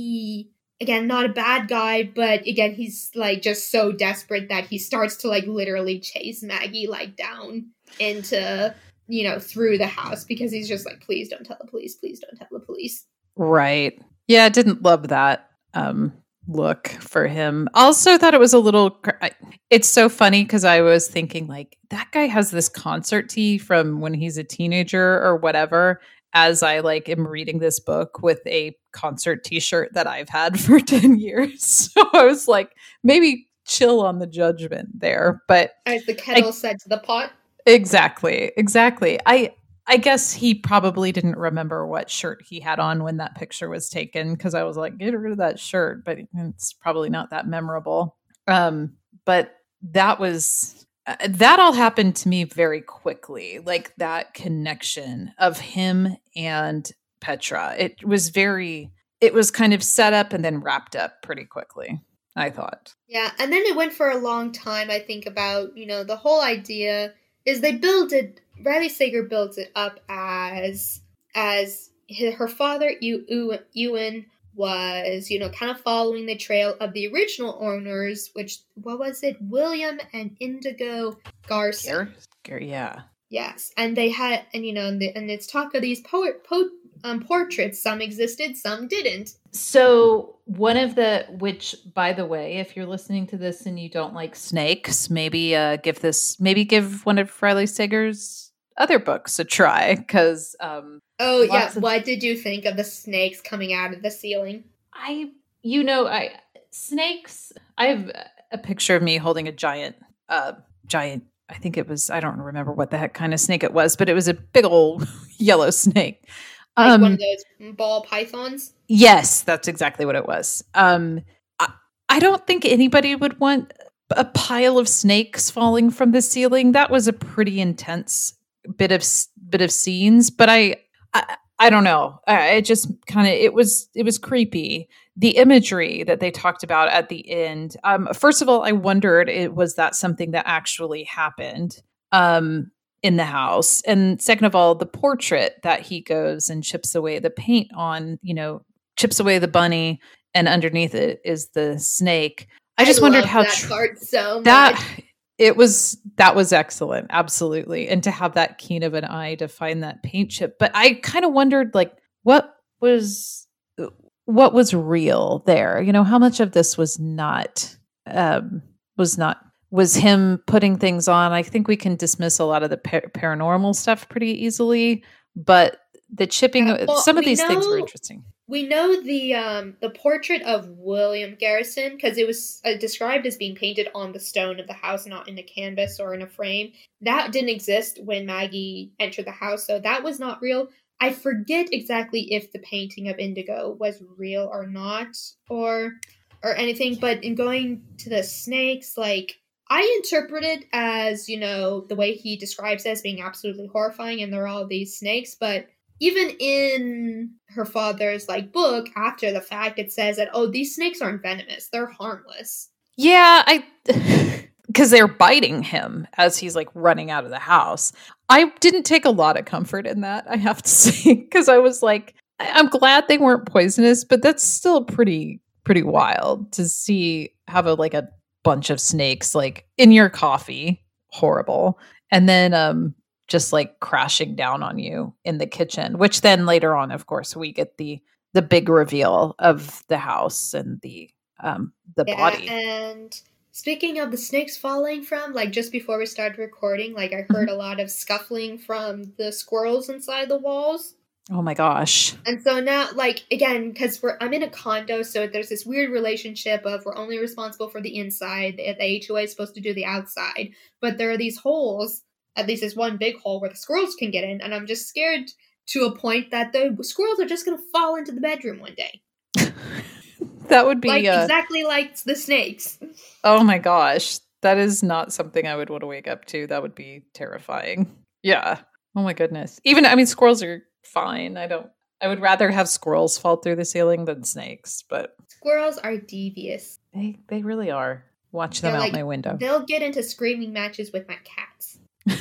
he again not a bad guy, but again he's like just so desperate that he starts to like literally chase Maggie like down into you know through the house because he's just like please don't tell the police, please don't tell the police. Right. Yeah, I didn't love that um look for him. Also thought it was a little cr- I- it's so funny cuz I was thinking like that guy has this concert tee from when he's a teenager or whatever as I like am reading this book with a concert t-shirt that I've had for ten years. So I was like maybe chill on the judgment there, but As the kettle I said to the pot. exactly, exactly. I I guess he probably didn't remember what shirt he had on when that picture was taken because I was like, get rid of that shirt, but it's probably not that memorable. Um, but that was uh, that all happened to me very quickly, like that connection of him and Petra. It was very, it was kind of set up and then wrapped up pretty quickly, I thought. Yeah, and then it went for a long time, I think, about, you know, the whole idea is they build it, Riley Sager builds it up as, as his, her father, Ewan, was, you know, kind of following the trail of the original owners, which, what was it? William and Indigo Garson. Gare, yeah. Yes, and they had, and you know, and, the, and it's talk of these poet, po- um, portraits. Some existed, some didn't. So one of the, which by the way, if you're listening to this and you don't like snakes, maybe uh, give this, maybe give one of Riley Sager's other books a try because um, Oh yeah, lots of what did you think of the snakes coming out of the ceiling? I, you know, I snakes. I have a picture of me holding a giant, uh, giant. I think it was. I don't remember what the heck kind of snake it was, but it was a big old yellow snake. Like Um, one of those ball pythons? Yes, that's exactly what it was. Um, I, I don't think anybody would want a pile of snakes falling from the ceiling. That was a pretty intense bit of bit of scenes, but I I, I don't know. I, it just kind of it was it was creepy. The imagery that they talked about at the end. Um, first of all, I wondered it was that something that actually happened. Um, in the house. And second of all, the portrait that he goes and chips away the paint on, you know, chips away the bunny and underneath it is the snake. I I just wondered love how that tr- part so that much. it was that was excellent, absolutely. And to have that keen of an eye to find that paint chip. But I kind of wondered like what was what was real there? You know, how much of this was not um was not was him putting things on. I think we can dismiss a lot of the par- paranormal stuff pretty easily, but the chipping. Yeah, well, some of we these things were know interesting. we know the um the portrait of William Garrison because it was uh, described as being painted on the stone of the house, not in a canvas or in a frame. That didn't exist when Maggie entered the house, so that was not real. I forget exactly if the painting of Indigo was real or not, or or anything. But in going to the snakes, like I interpret it as, you know, the way he describes it as being absolutely horrifying, and there are all these snakes, but even in her father's like book after the fact it says that, oh, these snakes aren't venomous, they're harmless. Yeah, I because they're biting him as he's like running out of the house. I didn't take a lot of comfort in that, I have to say, because I was like, I'm glad they weren't poisonous, but that's still pretty pretty wild to see have a like a bunch of snakes like in your coffee. Horrible. And then um just like crashing down on you in the kitchen, which then later on, of course, we get the the big reveal of the house and the um the Yeah, body. and speaking of the snakes falling from, like just before we started recording, like I heard Mhm. a lot of scuffling from the squirrels inside the walls. Oh my gosh. And so now, like, again, because we're I'm in a condo, so there's this weird relationship of we're only responsible for the inside. The the H O A is supposed to do the outside. But there are these holes, at least there's one big hole where the squirrels can get in, and I'm just scared to a point that the squirrels are just going to fall into the bedroom one day. That would be Like, uh, exactly like the snakes. oh my gosh. That is not something I would want to wake up to. That would be terrifying. Yeah. Oh my goodness. Even I mean squirrels are fine. I don't I would rather have squirrels fall through the ceiling than snakes, but Squirrels are devious. they they really are. Watch them They're out like, my window. they'll get into screaming matches with my cats.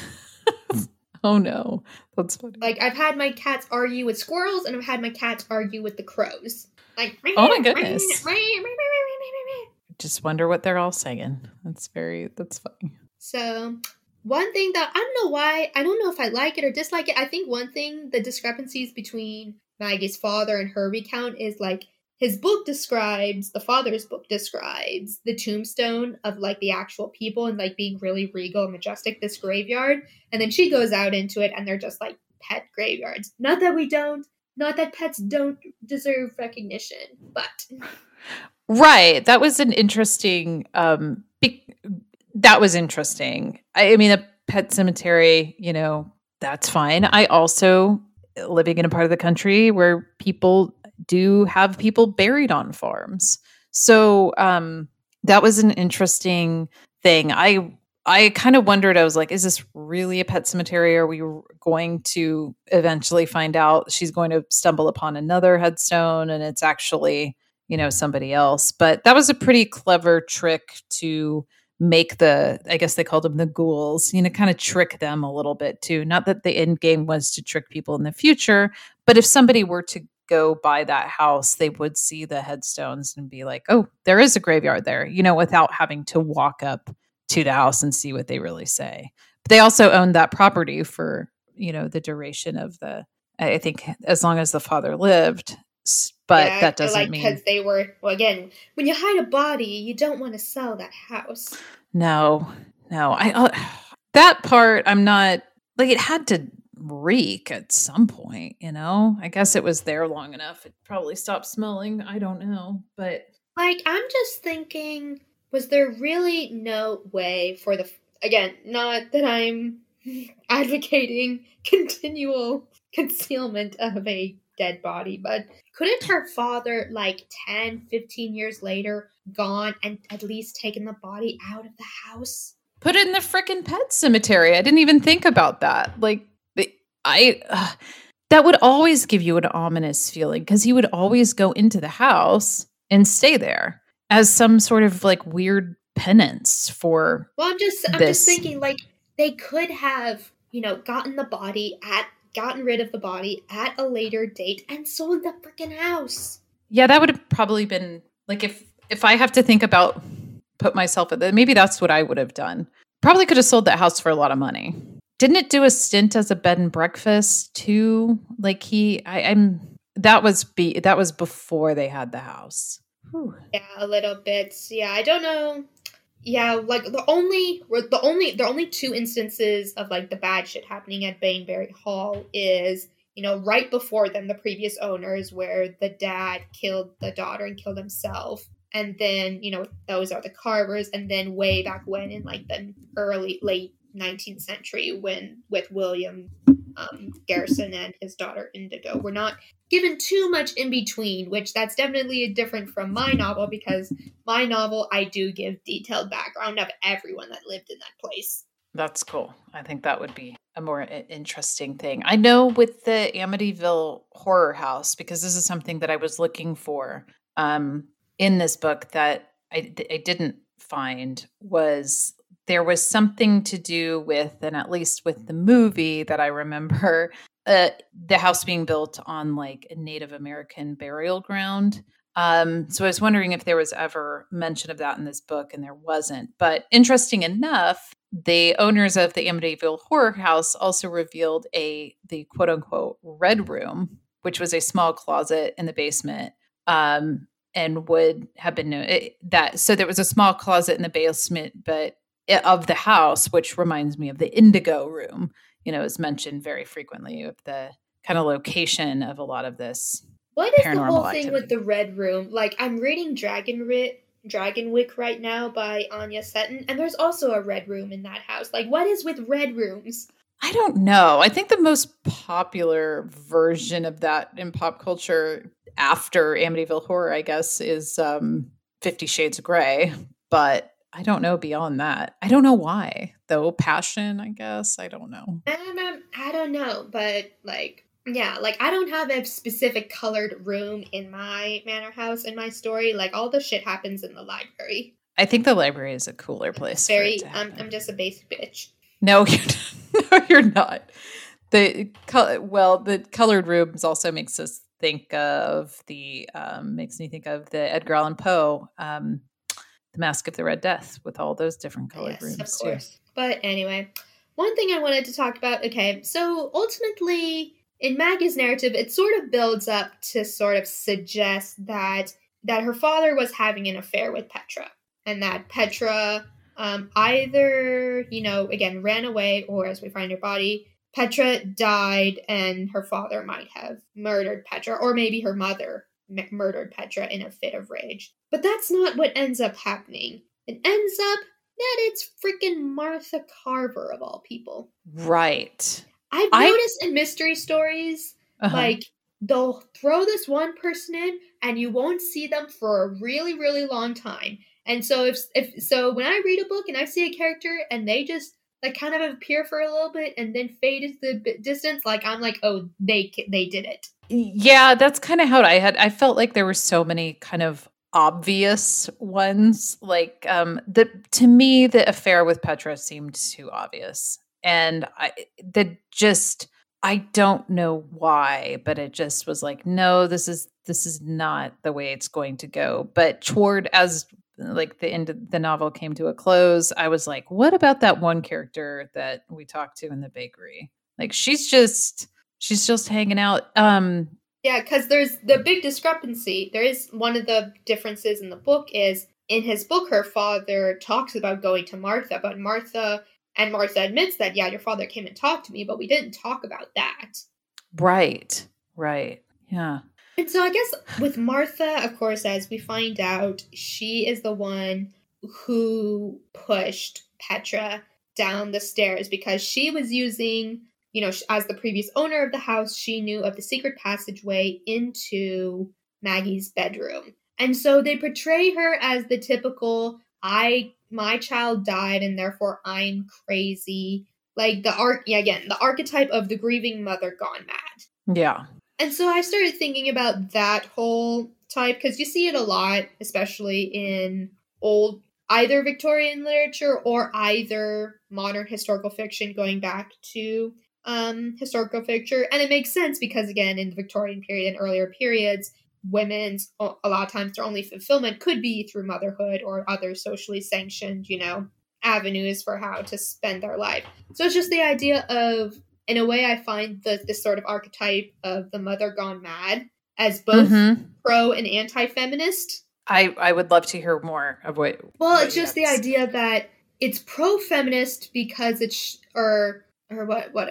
Oh no. That's funny. Like, I've had my cats argue with squirrels, and I've had my cats argue with the crows. Like, Oh my goodness. Just wonder what they're all saying. That's very that's funny. So, one thing that, I don't know why, I don't know if I like it or dislike it. I think one thing, the discrepancies between Maggie's father and her recount is like, his book describes, the father's book describes the tombstone of like the actual people and like being really regal and majestic, this graveyard. And then she goes out into it and they're just like pet graveyards. Not that we don't, not that pets don't deserve recognition, but. Right. That was an interesting um be- that was interesting. I, I mean a pet cemetery, you know, that's fine. I also living in a part of the country where people do have people buried on farms. So um that was an interesting thing. I I kind of wondered, I was like, is this really a pet cemetery? Are we going to eventually find out she's going to stumble upon another headstone and it's actually, you know, somebody else? But that was a pretty clever trick to make the, I guess they called them the ghouls, you know, kind of trick them a little bit too. Not that the end game was to trick people in the future, but if somebody were to go by that house, they would see the headstones and be like, oh, there is a graveyard there, you know, without having to walk up to the house and see what they really say. But they also owned that property for, you know, the duration of the, I think as long as the father lived. But Yeah, that I feel doesn't like mean because they were, well, again, when you hide a body, you don't want to sell that house. no, no. I uh, that part I'm not like it had to reek at some point, you know. I guess it was there long enough. It probably stopped smelling. I don't know, but Like, I'm just thinking, was there really no way for the, again, not that I'm advocating continual concealment of a dead body, but couldn't her father, like ten, fifteen years later, gone and at least taken the body out of the house? put it in the frickin' pet cemetery. I didn't even think about that. Like, the, I uh, that would always give you an ominous feeling because he would always go into the house and stay there as some sort of like weird penance for. Well, I'm just, I'm this. just thinking, like, they could have, you know, gotten the body at, gotten rid of the body at a later date and sold the freaking house. Yeah, that would have probably been like if if I have to think about put myself at that, maybe that's what I would have done. Probably could have sold that house for a lot of money. Didn't it do a stint as a bed and breakfast too? Like he, I, I'm that was be that was before they had the house. Whew. Yeah, a little bit. Yeah, I don't know. Yeah, like the only the only the only two instances of like the bad shit happening at Bainbury Hall is you know, right before them, the previous owners, where the dad killed the daughter and killed himself. And then, you know, those are the Carvers. And then way back when in like the early, late nineteenth century, when with William um, Garrison and his daughter Indigo. We're not given too much in between, which that's definitely different from my novel, because my novel, I do give detailed background of everyone that lived in that place. That's cool. I think that would be a more interesting thing. I know with the Amityville Horror House, because this is something that I was looking for um, in this book that I, I didn't find, was there was something to do with, and at least with the movie that I remember, uh, the house being built on like a Native American burial ground. Um, so I was wondering if there was ever mention of that in this book, and there wasn't. But interesting enough, the owners of the Amityville Horror House also revealed a the quote unquote red room, which was a small closet in the basement, um, and would have been it, that. So there was a small closet in the basement, but it, of the house, which reminds me of the Indigo Room. You know, is mentioned very frequently of the kind of location of a lot of this. What is the whole thing activity with the red room? Like, I'm reading Dragon Writ, Dragonwyck right now by Anya Seton, and there's also a red room in that house. Like, what is with red rooms? I don't know. I think the most popular version of that in pop culture after Amityville Horror, I guess, is um, Fifty Shades of Grey. But I don't know beyond that. I don't know why, though. Passion, I guess. I don't know. Um, I don't know, but like... Yeah, like, I don't have a specific colored room in my manor house in my story. Like, all the shit happens in the library. I think the library is a cooler place. Very, I'm, I'm just a basic bitch. No, you're not. No, you're not. The well, the colored rooms also makes us think of the um, makes me think of the Edgar Allan Poe, um, The Mask of the Red Death, with all those different colored yes, rooms. Of course. Too. But anyway, one thing I wanted to talk about. Okay, so ultimately, in Maggie's narrative, it sort of builds up to sort of suggest that that her father was having an affair with Petra, and that Petra um, either, you know, again, ran away, or as we find her body, Petra died, and her father might have murdered Petra, or maybe her mother m- murdered Petra in a fit of rage. But that's not what ends up happening. It ends up that it's freaking Martha Carver, of all people. Right. I've I... noticed in mystery stories, uh-huh. like, they'll throw this one person in, and you won't see them for a really, really long time. And so if if so, when I read a book and I see a character and they just like kind of appear for a little bit and then fade into the distance, like I'm like, oh, they they did it. Yeah, that's kind of how I had. I felt like there were so many kind of obvious ones. Like um, the to me, the affair with Petra seemed too obvious. And I the just I don't know why, but it just was like, no, this is this is not the way it's going to go. But toward as like the end of the novel came to a close, I was like, what about that one character that we talked to in the bakery? Like she's just she's just hanging out. Um Yeah, because there's the big discrepancy. There is one of the differences in the book is in his book, her father talks about going to Martha, but Martha And Martha admits that, yeah, your father came and talked to me, but we didn't talk about that. Right, right, yeah. And so I guess with Martha, of course, as we find out, she is the one who pushed Petra down the stairs because she was using, you know, as the previous owner of the house, she knew of the secret passageway into Maggie's bedroom. And so they portray her as the typical, I... my child died and therefore I'm crazy. Like the arc, yeah, again, the archetype of the grieving mother gone mad. Yeah. And so I started thinking about that whole type because you see it a lot, especially in old, either Victorian literature or either modern historical fiction going back to um, historical fiction. And it makes sense because, again, in the Victorian period and earlier periods, women's, a lot of times their only fulfillment could be through motherhood or other socially sanctioned, you know, avenues for how to spend their life. So it's just the idea of, in a way, I find the this sort of archetype of the mother gone mad as both mm-hmm. pro and anti-feminist. I, I would love to hear more of what... Well, what it's just the idea that it's pro-feminist because it's, or, or what, what am I meaning?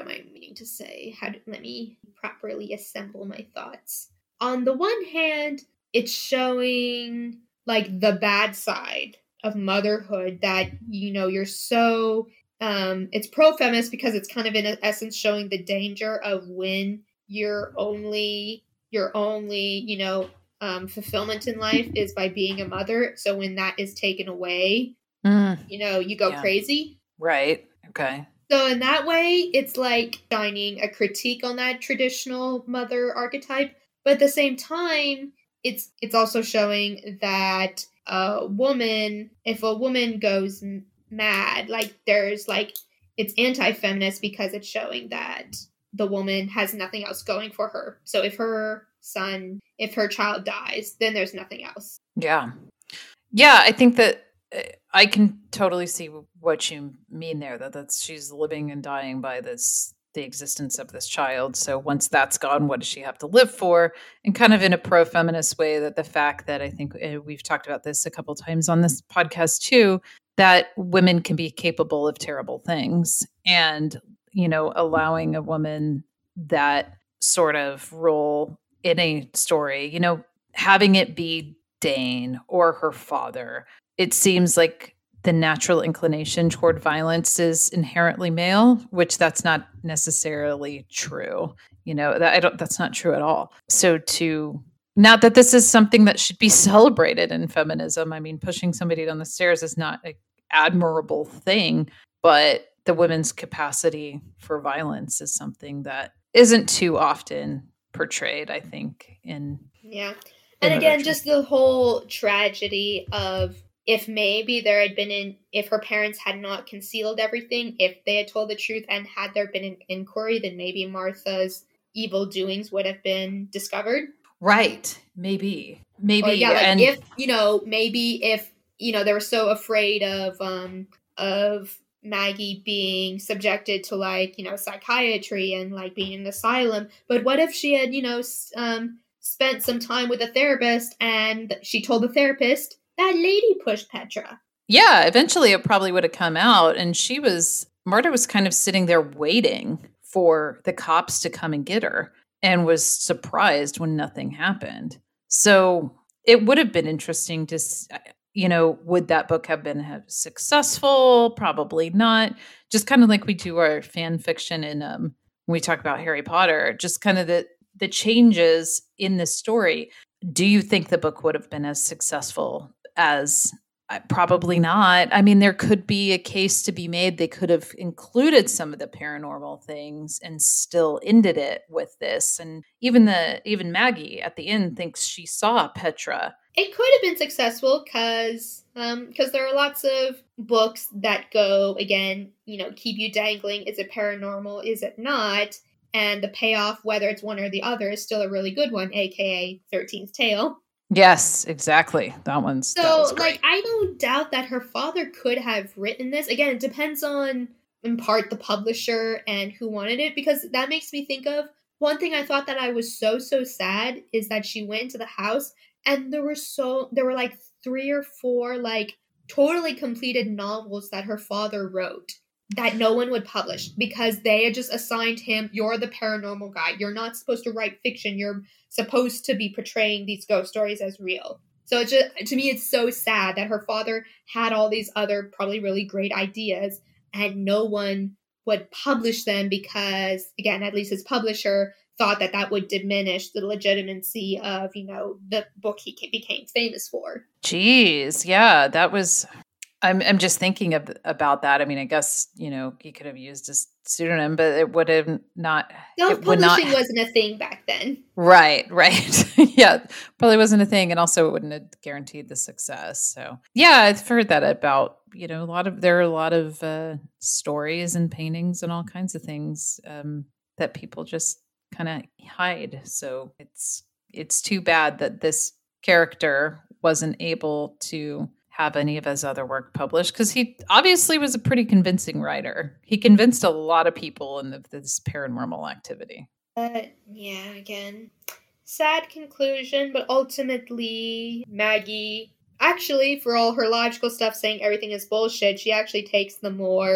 meaning to say. How do, let me properly assemble my thoughts. On the one hand, it's showing like the bad side of motherhood, that, you know, you're so um it's pro-feminist because it's kind of in essence showing the danger of when you're only your only, you know, um fulfillment in life is by being a mother. So when that is taken away, mm, you know, you go yeah. crazy. Right. Okay. So in that way, it's like shining a critique on that traditional mother archetype. But at the same time, it's it's also showing that a woman, if a woman goes mad, like there's like, it's anti-feminist because it's showing that the woman has nothing else going for her. So if her son, if her child dies, then there's nothing else. Yeah. Yeah, I think that I can totally see what you mean there, that that's she's living and dying by this, the existence of this child. So once that's gone, what does she have to live for? And kind of in a pro-feminist way, that the fact that I think we've talked about this a couple times on this podcast too, that women can be capable of terrible things, and, you know, allowing a woman that sort of role in a story, you know, having it be Dane or her father. It seems like the natural inclination toward violence is inherently male, which that's not necessarily true. You know, that I don't, that's not true at all. So to, not that this is something that should be celebrated in feminism. I mean, pushing somebody down the stairs is not an admirable thing, but the women's capacity for violence is something that isn't too often portrayed, I think, in. Yeah. And in again, just the whole tragedy of, if maybe there had been an, if her parents had not concealed everything, if they had told the truth and had there been an inquiry, then maybe Martha's evil doings would have been discovered. Right. Maybe. Maybe. Or, yeah, like and if, you know, maybe if, you know, they were so afraid of, um, of Maggie being subjected to, like, you know, psychiatry and, like, being in an asylum. But what if she had, you know, um, spent some time with a therapist and she told the therapist, that lady pushed Petra. Yeah, eventually it probably would have come out. And she was, Marta was kind of sitting there waiting for the cops to come and get her, and was surprised when nothing happened. So it would have been interesting to, you know, would that book have been have successful? Probably not. Just kind of like we do our fan fiction in, um, when we talk about Harry Potter, just kind of the, the changes in the story. Do you think the book would have been as successful as? Probably not. I mean, there could be a case to be made. They could have included some of the paranormal things and still ended it with this. And even the even Maggie at the end thinks she saw Petra. It could have been successful because um, because there are lots of books that go, again, you know, keep you dangling. Is it paranormal? Is it not? And the payoff, whether it's one or the other, is still a really good one, aka thirteenth Tale. Yes, exactly. That one's so that was like I don't doubt that her father could have written this. Again, it depends on in part the publisher and who wanted it, because that makes me think of one thing I thought that I was so so sad is that she went into the house and there were so there were like three or four like totally completed novels that her father wrote that no one would publish because they had just assigned him, you're the paranormal guy. You're not supposed to write fiction. You're supposed to be portraying these ghost stories as real. So it's just, to me, it's so sad that her father had all these other probably really great ideas and no one would publish them because, again, at least his publisher thought that that would diminish the legitimacy of, you know, the book he became famous for. Jeez. Yeah, that was... I'm I'm just thinking of, about that. I mean, I guess, you know, he could have used a pseudonym, but it would have not. Self-publishing not, wasn't a thing back then. Right, right. Yeah, probably wasn't a thing. And also it wouldn't have guaranteed the success. So, yeah, I've heard that about, you know, a lot of, there are a lot of uh, stories and paintings and all kinds of things um, that people just kind of hide. So it's it's too bad that this character wasn't able to have any of his other work published, because he obviously was a pretty convincing writer. He convinced a lot of people in the, this paranormal activity. But yeah, again, sad conclusion, but ultimately Maggie, actually, for all her logical stuff saying everything is bullshit, she actually takes the more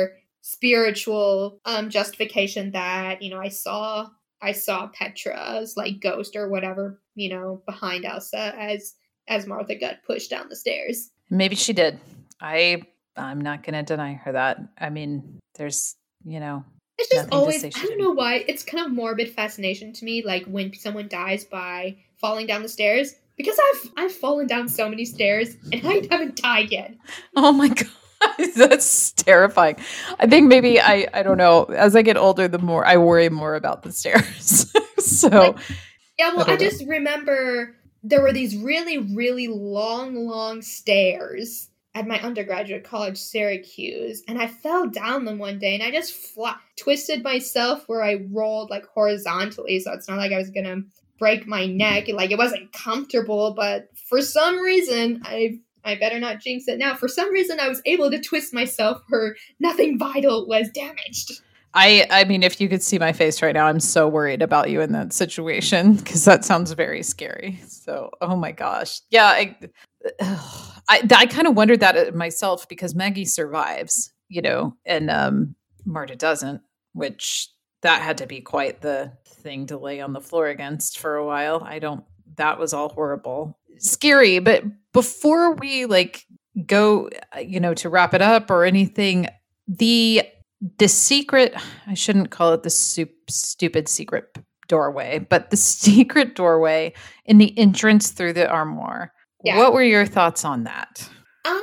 spiritual um justification that, you know, I saw I saw Petra's like ghost or whatever, you know, behind Elsa as as Martha got pushed down the stairs. Maybe she did. I I'm not going to deny her that. I mean, there's, you know, It's just nothing to always, say I she don't didn't. know why, it's kind of morbid fascination to me, like when someone dies by falling down the stairs. Because I've I've fallen down so many stairs and I haven't died yet. Oh my god. That's terrifying. I think maybe I I don't know. As I get older, the more I worry more about the stairs. so Like, yeah, well, I I, don't know. just remember there were these really, really long, long stairs at my undergraduate college, Syracuse, and I fell down them one day, and I just fla- twisted myself where I rolled like horizontally, so it's not like I was gonna break my neck. Like, it wasn't comfortable, but for some reason, I I better not jinx it now. For some reason, I was able to twist myself where nothing vital was damaged. I I mean, if you could see my face right now, I'm so worried about you in that situation because that sounds very scary. So, oh my gosh, yeah, I I, I kind of wondered that myself because Maggie survives, you know, and um, Marta doesn't, which that had to be quite the thing to lay on the floor against for a while. I don't. That was all horrible, scary. But before we like go, you know, to wrap it up or anything, the the secret, I shouldn't call it the soup, stupid secret doorway, but the secret doorway in the entrance through the armoire. Yeah. What were your thoughts on that? Um,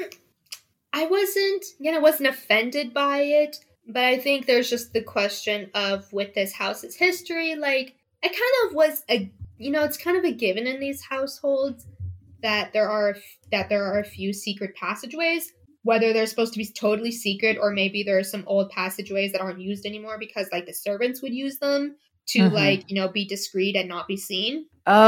I wasn't, again, I wasn't offended by it, but I think there's just the question of with this house's history, like, I kind of was a, you know, it's kind of a given in these households that there are, that there are a few secret passageways, whether they're supposed to be totally secret or maybe there are some old passageways that aren't used anymore because, like, the servants would use them to, mm-hmm. like, you know, be discreet and not be seen.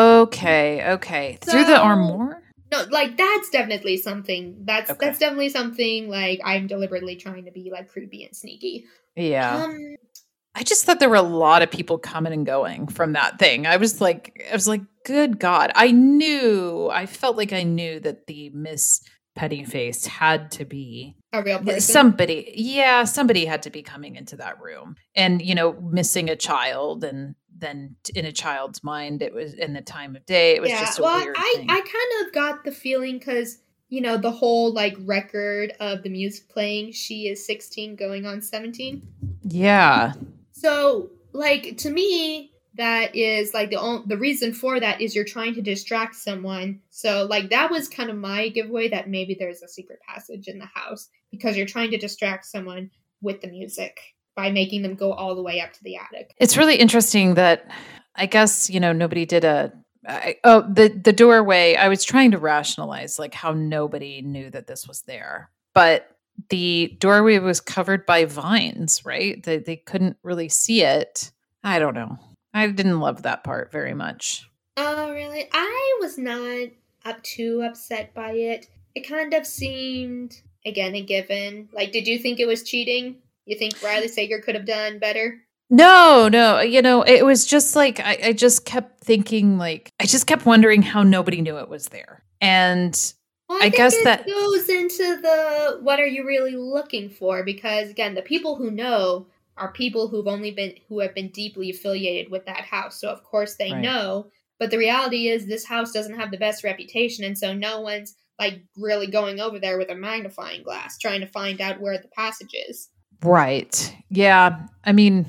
Okay, okay. So, through the armoire? No, like, that's definitely something, that's okay. that's definitely something, like, I'm deliberately trying to be, like, creepy and sneaky. Yeah. Um, I just thought there were a lot of people coming and going from that thing. I was like, I was like, good God. I knew, I felt like I knew that the Miss Pettyface had to be a real person. Somebody, yeah, somebody had to be coming into that room and, you know, missing a child. And then in a child's mind, it was in the time of day. It was yeah, just a well, weird I, thing. I kind of got the feeling because, you know, the whole, like, record of the music playing, she is sixteen going on seventeen. Yeah. So, like, to me, that is, like, the only, the reason for that is you're trying to distract someone. So, like, that was kind of my giveaway that maybe there's a secret passage in the house because you're trying to distract someone with the music by making them go all the way up to the attic. It's really interesting that I guess, you know, nobody did a, I, oh, the, the doorway, I was trying to rationalize like how nobody knew that this was there, but the doorway was covered by vines, right? They, they couldn't really see it. I don't know. I didn't love that part very much. Oh, really? I was not up too upset by it. It kind of seemed, again, a given. Like, did you think it was cheating? You think Riley Sager could have done better? No, no. You know, it was just like, I, I just kept thinking, like, I just kept wondering how nobody knew it was there. And well, I, I think guess it that goes into the, what are you really looking for? Because, again, the people who know are people who've only been, who have been deeply affiliated with that house. So, of course, they right. know. But the reality is this house doesn't have the best reputation. And so no one's, like, really going over there with a magnifying glass trying to find out where the passage is. Right. Yeah. I mean,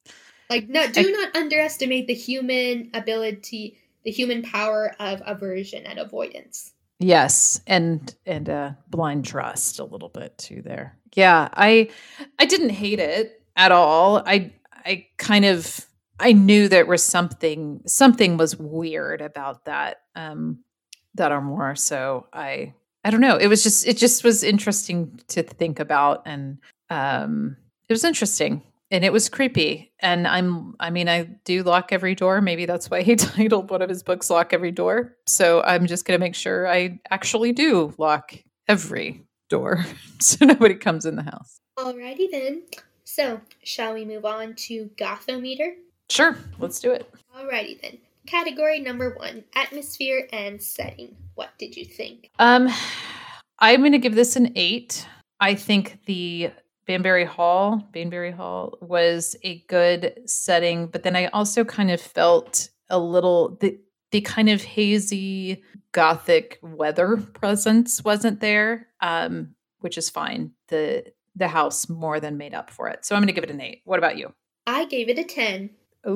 like, no, do I, not underestimate the human ability, the human power of aversion and avoidance. Yes. And, and, uh, blind trust a little bit too there. Yeah. I, I didn't hate it at all. I, I kind of, I knew there was something, something was weird about that, um, that armoire. So I, I don't know. It was just, it just was interesting to think about. And, um, it was interesting and it was creepy. And I'm, I mean, I do lock every door. Maybe that's why he titled one of his books, Lock Every Door. So I'm just going to make sure I actually do lock every door so nobody comes in the house. Alrighty then. So, shall we move on to Gothometer? Sure, let's do it. Alrighty then. Category number one, atmosphere and setting. What did you think? Um, I'm going to give this an eight. I think the Banbury Hall, Banbury Hall was a good setting, but then I also kind of felt a little the the kind of hazy gothic weather presence wasn't there, um, which is fine. The the house more than made up for it. So I'm going to give it an eight. What about you? I gave it a ten.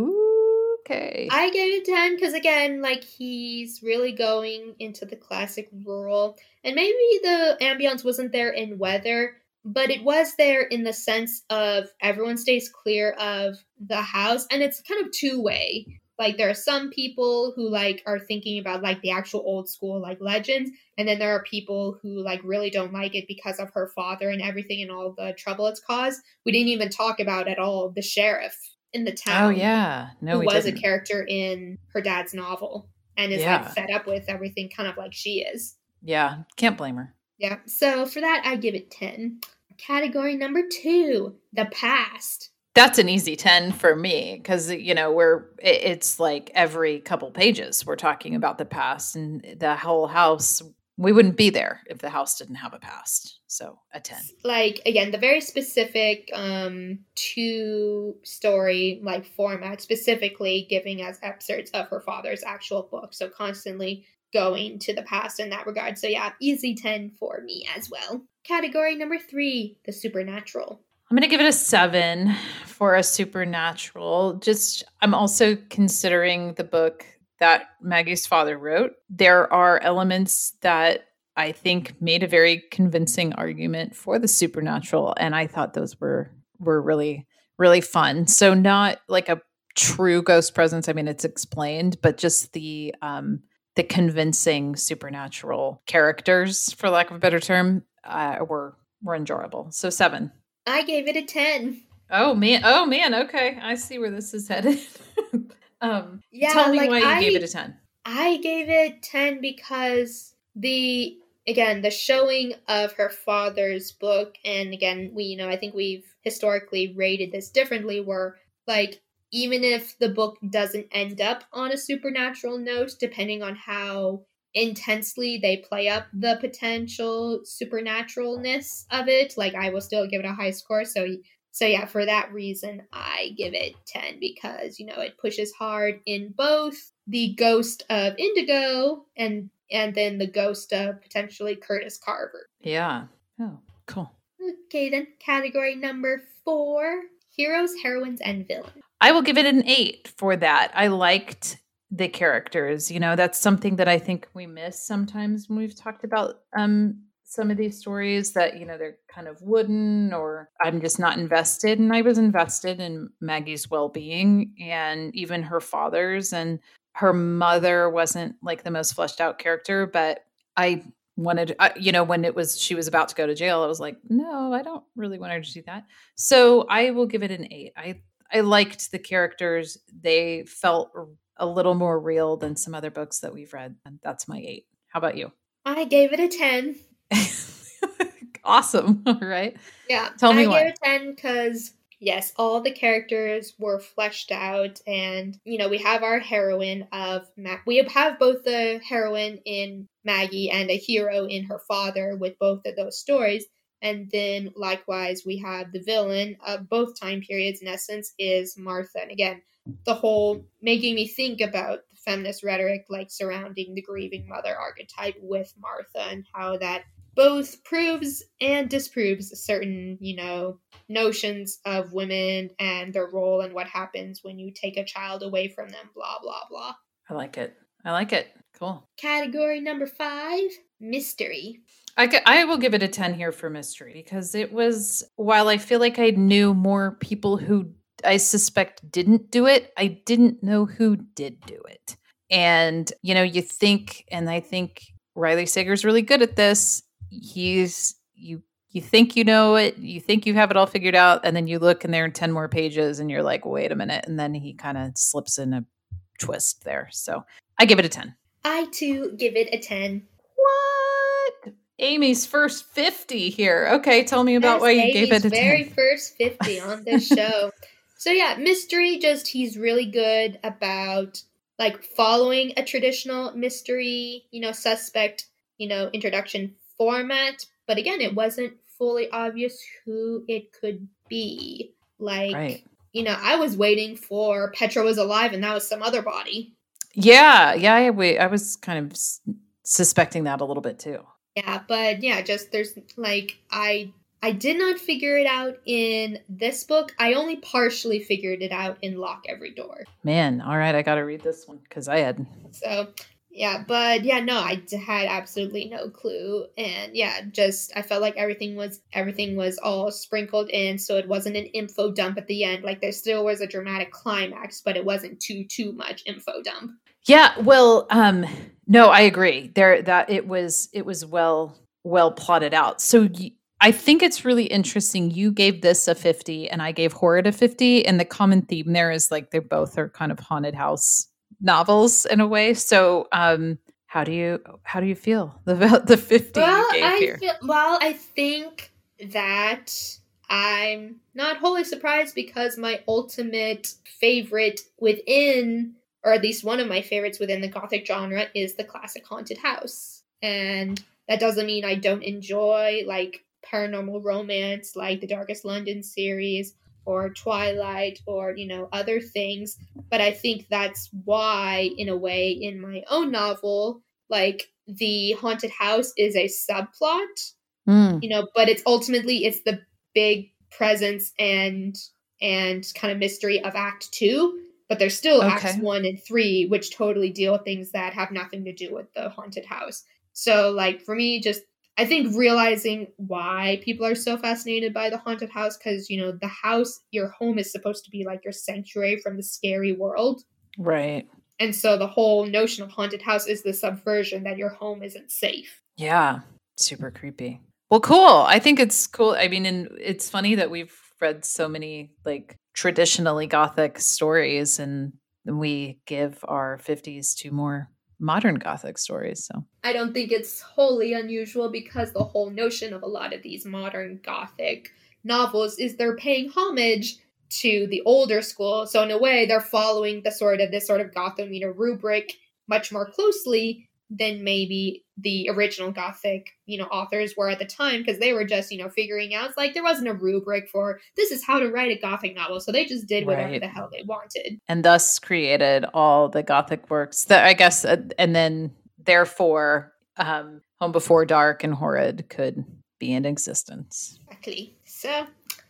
Okay. I gave it ten because, again, like, he's really going into the classic rural. And maybe the ambience wasn't there in weather, but it was there in the sense of everyone stays clear of the house. And it's kind of two-way. Like, there are some people who, like, are thinking about, like, the actual old school, like, legends. And then there are people who, like, really don't like it because of her father and everything and all the trouble it's caused. We didn't even talk about at all the sheriff in the town. Oh, yeah. No, who we was didn't. a character in her dad's novel and is Yeah. like fed up with everything kind of like she is. Yeah. Can't blame her. Yeah. So for that, I give it ten. Category number two, the past. That's an easy ten for me because, you know, we're, it- it's like every couple pages we're talking about the past, and the whole house, we wouldn't be there if the house didn't have a past. So a ten. Like, again, the very specific um two story like format, specifically giving us excerpts of her father's actual book. So constantly going to the past in that regard. So yeah, easy ten for me as well. Category number three, the supernatural. I'm going to give it a seven for a supernatural. Just, I'm also considering the book that Maggie's father wrote. There are elements that I think made a very convincing argument for the supernatural, and I thought those were were really really fun. So not like a true ghost presence. I mean, it's explained, but just the um, the convincing supernatural characters, for lack of a better term, uh, were were enjoyable. So seven. I gave it a ten. Oh man! Oh man! Okay, I see where this is headed. um, Yeah, tell me like, why you I- gave it a ten. I gave it ten because the, again, the showing of her father's book, and again, we, you know, I think we've historically rated this differently, where, like, even if the book doesn't end up on a supernatural note, depending on how intensely they play up the potential supernaturalness of it, like, I will still give it a high score. So So yeah, for that reason, I give it ten because, you know, it pushes hard in both the ghost of Indigo and and then the ghost of potentially Curtis Carver. Yeah. Oh, cool. Okay, then category number four, heroes, heroines, and villains. I will give it an eight for that. I liked the characters. You know, that's something that I think we miss sometimes when we've talked about um some of these stories, that, you know, they're kind of wooden, or I'm just not invested. And I was invested in Maggie's well-being, and even her father's, and her mother wasn't like the most fleshed out character, but I wanted, I, you know, when it was, she was about to go to jail, I was like, no, I don't really want her to do that. So I will give it an eight. I, I liked the characters. They felt a little more real than some other books that we've read. And that's my eight. How about you? I gave it a ten. Awesome. All right. Yeah. Tell me I why. gave it a ten because, yes, all the characters were fleshed out, and, you know, we have our heroine of Ma- we have both the heroine in Maggie and a hero in her father with both of those stories. And then likewise, we have the villain of both time periods, in essence, is Martha. And again, the whole making me think about the feminist rhetoric, like, surrounding the grieving mother archetype with Martha, and how that both proves and disproves certain, you know, notions of women and their role and what happens when you take a child away from them, blah, blah, blah. I like it. I like it. Cool. Category number five, mystery. I, g- I will give it a ten here for mystery, because it was, while I feel like I knew more people who I suspect didn't do it, I didn't know who did do it. And, you know, you think, and I think Riley Sager's really good at this. He's, you, you think you know it, you think you have it all figured out, and then you look and there are ten more pages and you're like, wait a minute. And then he kind of slips in a twist there. So I give it a ten. I too give it a ten. What? Amy's first fifty here. Okay, tell me about Yes, why you Amy's gave it a very ten. first fifty on this show. So yeah, mystery, just he's really good about, like, following a traditional mystery, you know, suspect, you know, introduction format. But again, it wasn't fully obvious who it could be. Like, right. you know, I was waiting for Petra was alive and that was some other body. Yeah, yeah, I, wait, I was kind of s- suspecting that a little bit too. Yeah, but yeah, just there's like I I did not figure it out in this book. I only partially figured it out in Lock Every Door. Man, all right, I got to read this one because I had. So yeah, but yeah, no, I d- had absolutely no clue, and yeah, just I felt like everything was everything was all sprinkled in, so it wasn't an info dump at the end. Like there still was a dramatic climax, but it wasn't too too much info dump. Yeah, well, um, no, I agree. There, that it was it was well well plotted out. So y- I think it's really interesting. You gave this a fifty, and I gave Horrid a fifty, and the common theme there is like they both are kind of haunted house novels in a way. So, um, how do you how do you feel about the fifty Well, you gave I here? feel, well, I think that I'm not wholly surprised because my ultimate favorite within, or at least one of my favorites within the Gothic genre, is the classic haunted house. And that doesn't mean I don't enjoy like paranormal romance like the Darkest London series or Twilight or, you know, other things. But I think that's why, in a way, in my own novel, like the haunted house is a subplot, Mm. you know, but it's ultimately it's the big presence and and kind of mystery of Act Two. But there's still Okay. Acts One and Three, which totally deal with things that have nothing to do with the haunted house. So, like for me, just I think realizing why people are so fascinated by the haunted house, because you know the house, your home is supposed to be like your sanctuary from the scary world. Right. And so the whole notion of haunted house is the subversion that your home isn't safe. Yeah. Super creepy. Well, cool. I think it's cool. I mean, and it's funny that we've read so many like traditionally Gothic stories and we give our fifties to more modern Gothic stories. So I don't think it's wholly unusual because the whole notion of a lot of these modern Gothic novels is they're paying homage to the older school. So in a way, they're following the sort of this sort of Gotham, you know, rubric much more closely than maybe the original Gothic, you know, authors were at the time, because they were just, you know, figuring out, it's like there wasn't a rubric for this is how to write a Gothic novel. So they just did whatever Right. the hell they wanted. And thus created all the Gothic works that I guess, uh, and then therefore, um, Home Before Dark and Horrid could be in existence. Exactly. So,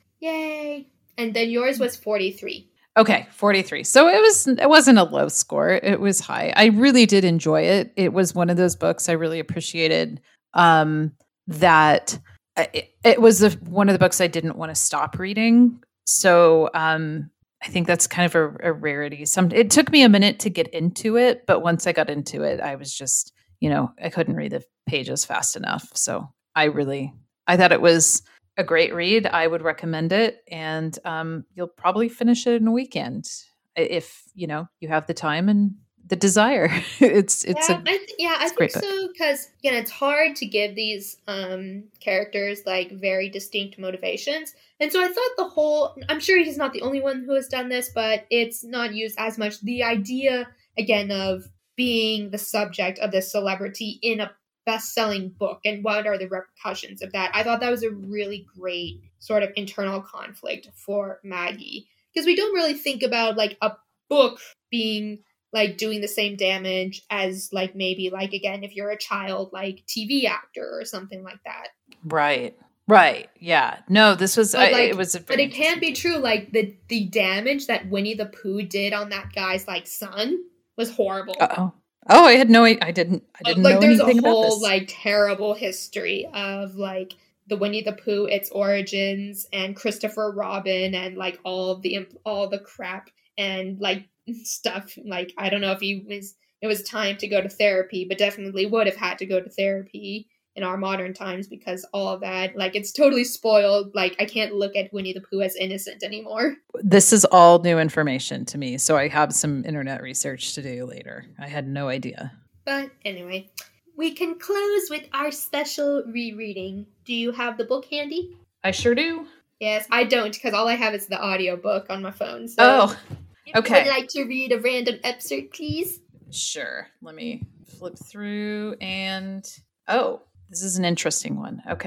yay. And then yours was forty-three. Okay, forty-three. So it was it wasn't a low score. It was high. I really did enjoy it. It was one of those books I really appreciated. Um, that it, it was a, one of the books I didn't want to stop reading. So um, I think that's kind of a, a rarity. Some it took me a minute to get into it, but once I got into it, I was just, you know, I couldn't read the pages fast enough. So I really I thought it was a great read. I would recommend it, and um, you'll probably finish it in a weekend if you know you have the time and the desire. it's it's yeah, a I th- yeah, I think so, because again, it's hard to give these um, characters like very distinct motivations, and so I thought the whole. I'm sure he's not the only one who has done this, but it's not used as much. The idea again of being the subject of this celebrity in a best-selling book and what are the repercussions of that. I thought that was a really great sort of internal conflict for Maggie, because we don't really think about like a book being like doing the same damage as like maybe like again if you're a child like T V actor or something like that. Right. Right. Yeah. No, this was But, I, like, it was a but it can be true, like the the damage that Winnie the Pooh did on that guy's like son was horrible. Uh-oh. Oh, I had no I didn't I didn't like know there's anything a about whole this. like terrible history of like the Winnie the Pooh, its origins, and Christopher Robin, and like all of the all the crap and like stuff. Like I don't know if he was it was time to go to therapy, but definitely would have had to go to therapy in our modern times, because all of that, like it's totally spoiled. Like I can't look at Winnie the Pooh as innocent anymore. This is all new information to me, so I have some internet research to do later. I had no idea. But anyway, we can close with our special rereading. Do you have the book handy? I sure do. Yes, I don't, because all I have is the audiobook on my phone. So Oh, if okay. you would like to read a random excerpt, please? Sure. Let me flip through and oh, this is an interesting one. Okay.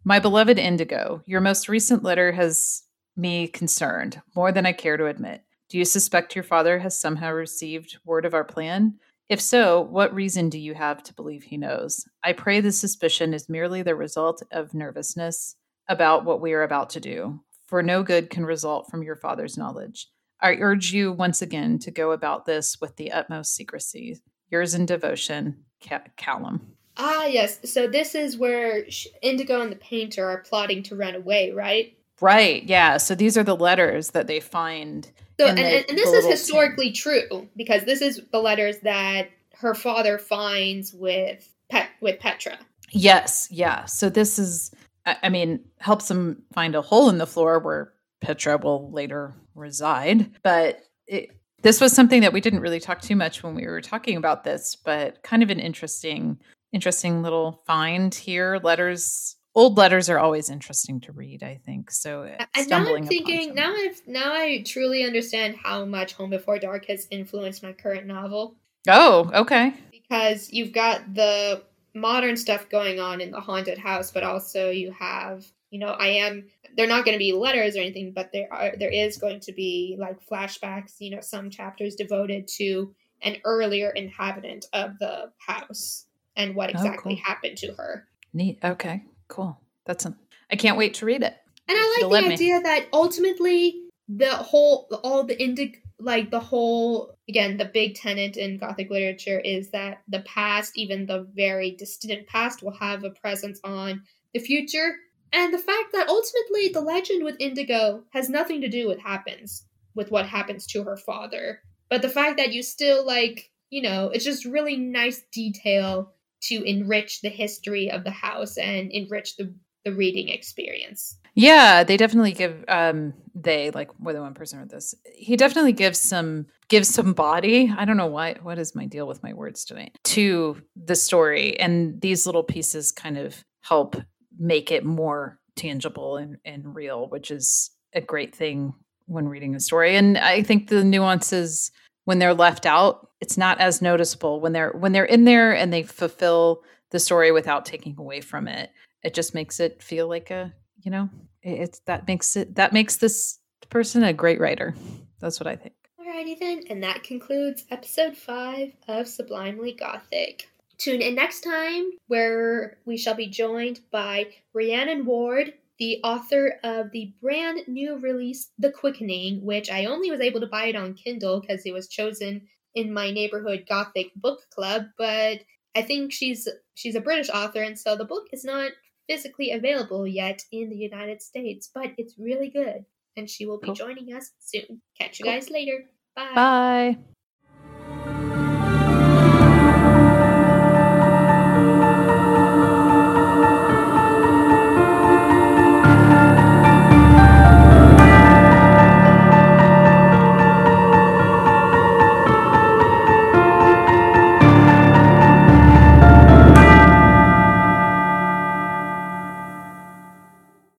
My beloved Indigo, your most recent letter has me concerned, more than I care to admit. Do you suspect your father has somehow received word of our plan? If so, what reason do you have to believe he knows? I pray the suspicion is merely the result of nervousness about what we are about to do, for no good can result from your father's knowledge. I urge you once again to go about this with the utmost secrecy. Yours in devotion, Ca- Callum. Ah, yes. So this is where Indigo and the painter are plotting to run away, right? Right. Yeah. So these are the letters that they find. So, in and, the, and, and this the is little historically tin. true because this is the letters that her father finds with Pet with Petra. Yes. Yeah. So this is, I I mean, helps them find a hole in the floor where Petra will later reside. But it, this was something that we didn't really talk too much when we were talking about this, but kind of an interesting, interesting little find here. Letters, old letters are always interesting to read, I think. So uh, And now I'm stumbling upon thinking, some. now I've now I truly understand how much Home Before Dark has influenced my current novel. Oh, okay. Because you've got the modern stuff going on in the haunted house, but also you have, you know, I am they're not going to be letters or anything, but there are there is going to be like flashbacks, you know, some chapters devoted to an earlier inhabitant of the house and what Oh, exactly cool. happened to her. Neat. Okay, cool. That's a, I can't wait to read it. And I You'll like let the me. idea that ultimately the whole, all the indic, like the whole, again, the big tenet in Gothic literature is that the past, even the very distant past, will have a presence on the future. And the fact that ultimately the legend with Indigo has nothing to do with happens, with what happens to her father. But the fact that you still like, you know, it's just really nice detail to enrich the history of the house and enrich the the reading experience. Yeah, they definitely give um they like more than one person wrote this. He definitely gives some gives some body. I don't know why what is my deal with my words tonight to the story. And these little pieces kind of help make it more tangible and, and real, which is a great thing when reading a story. And I think the nuances when they're left out, it's not as noticeable when they're when they're in there and they fulfill the story without taking away from it. It just makes it feel like a, you know, it's that makes it that makes this person a great writer. That's what I think. Alrighty then, and that concludes episode five of Sublimely Gothic. Tune in next time where we shall be joined by Rhiannon Ward, the author of the brand new release The Quickening, which I only was able to buy it on Kindle because it was chosen in my neighborhood Gothic book club, but I think she's she's a British author and so the book is not physically available yet in the United States, but it's really good. And she will be Cool. joining us soon. Catch you Cool. guys later. Bye. Bye.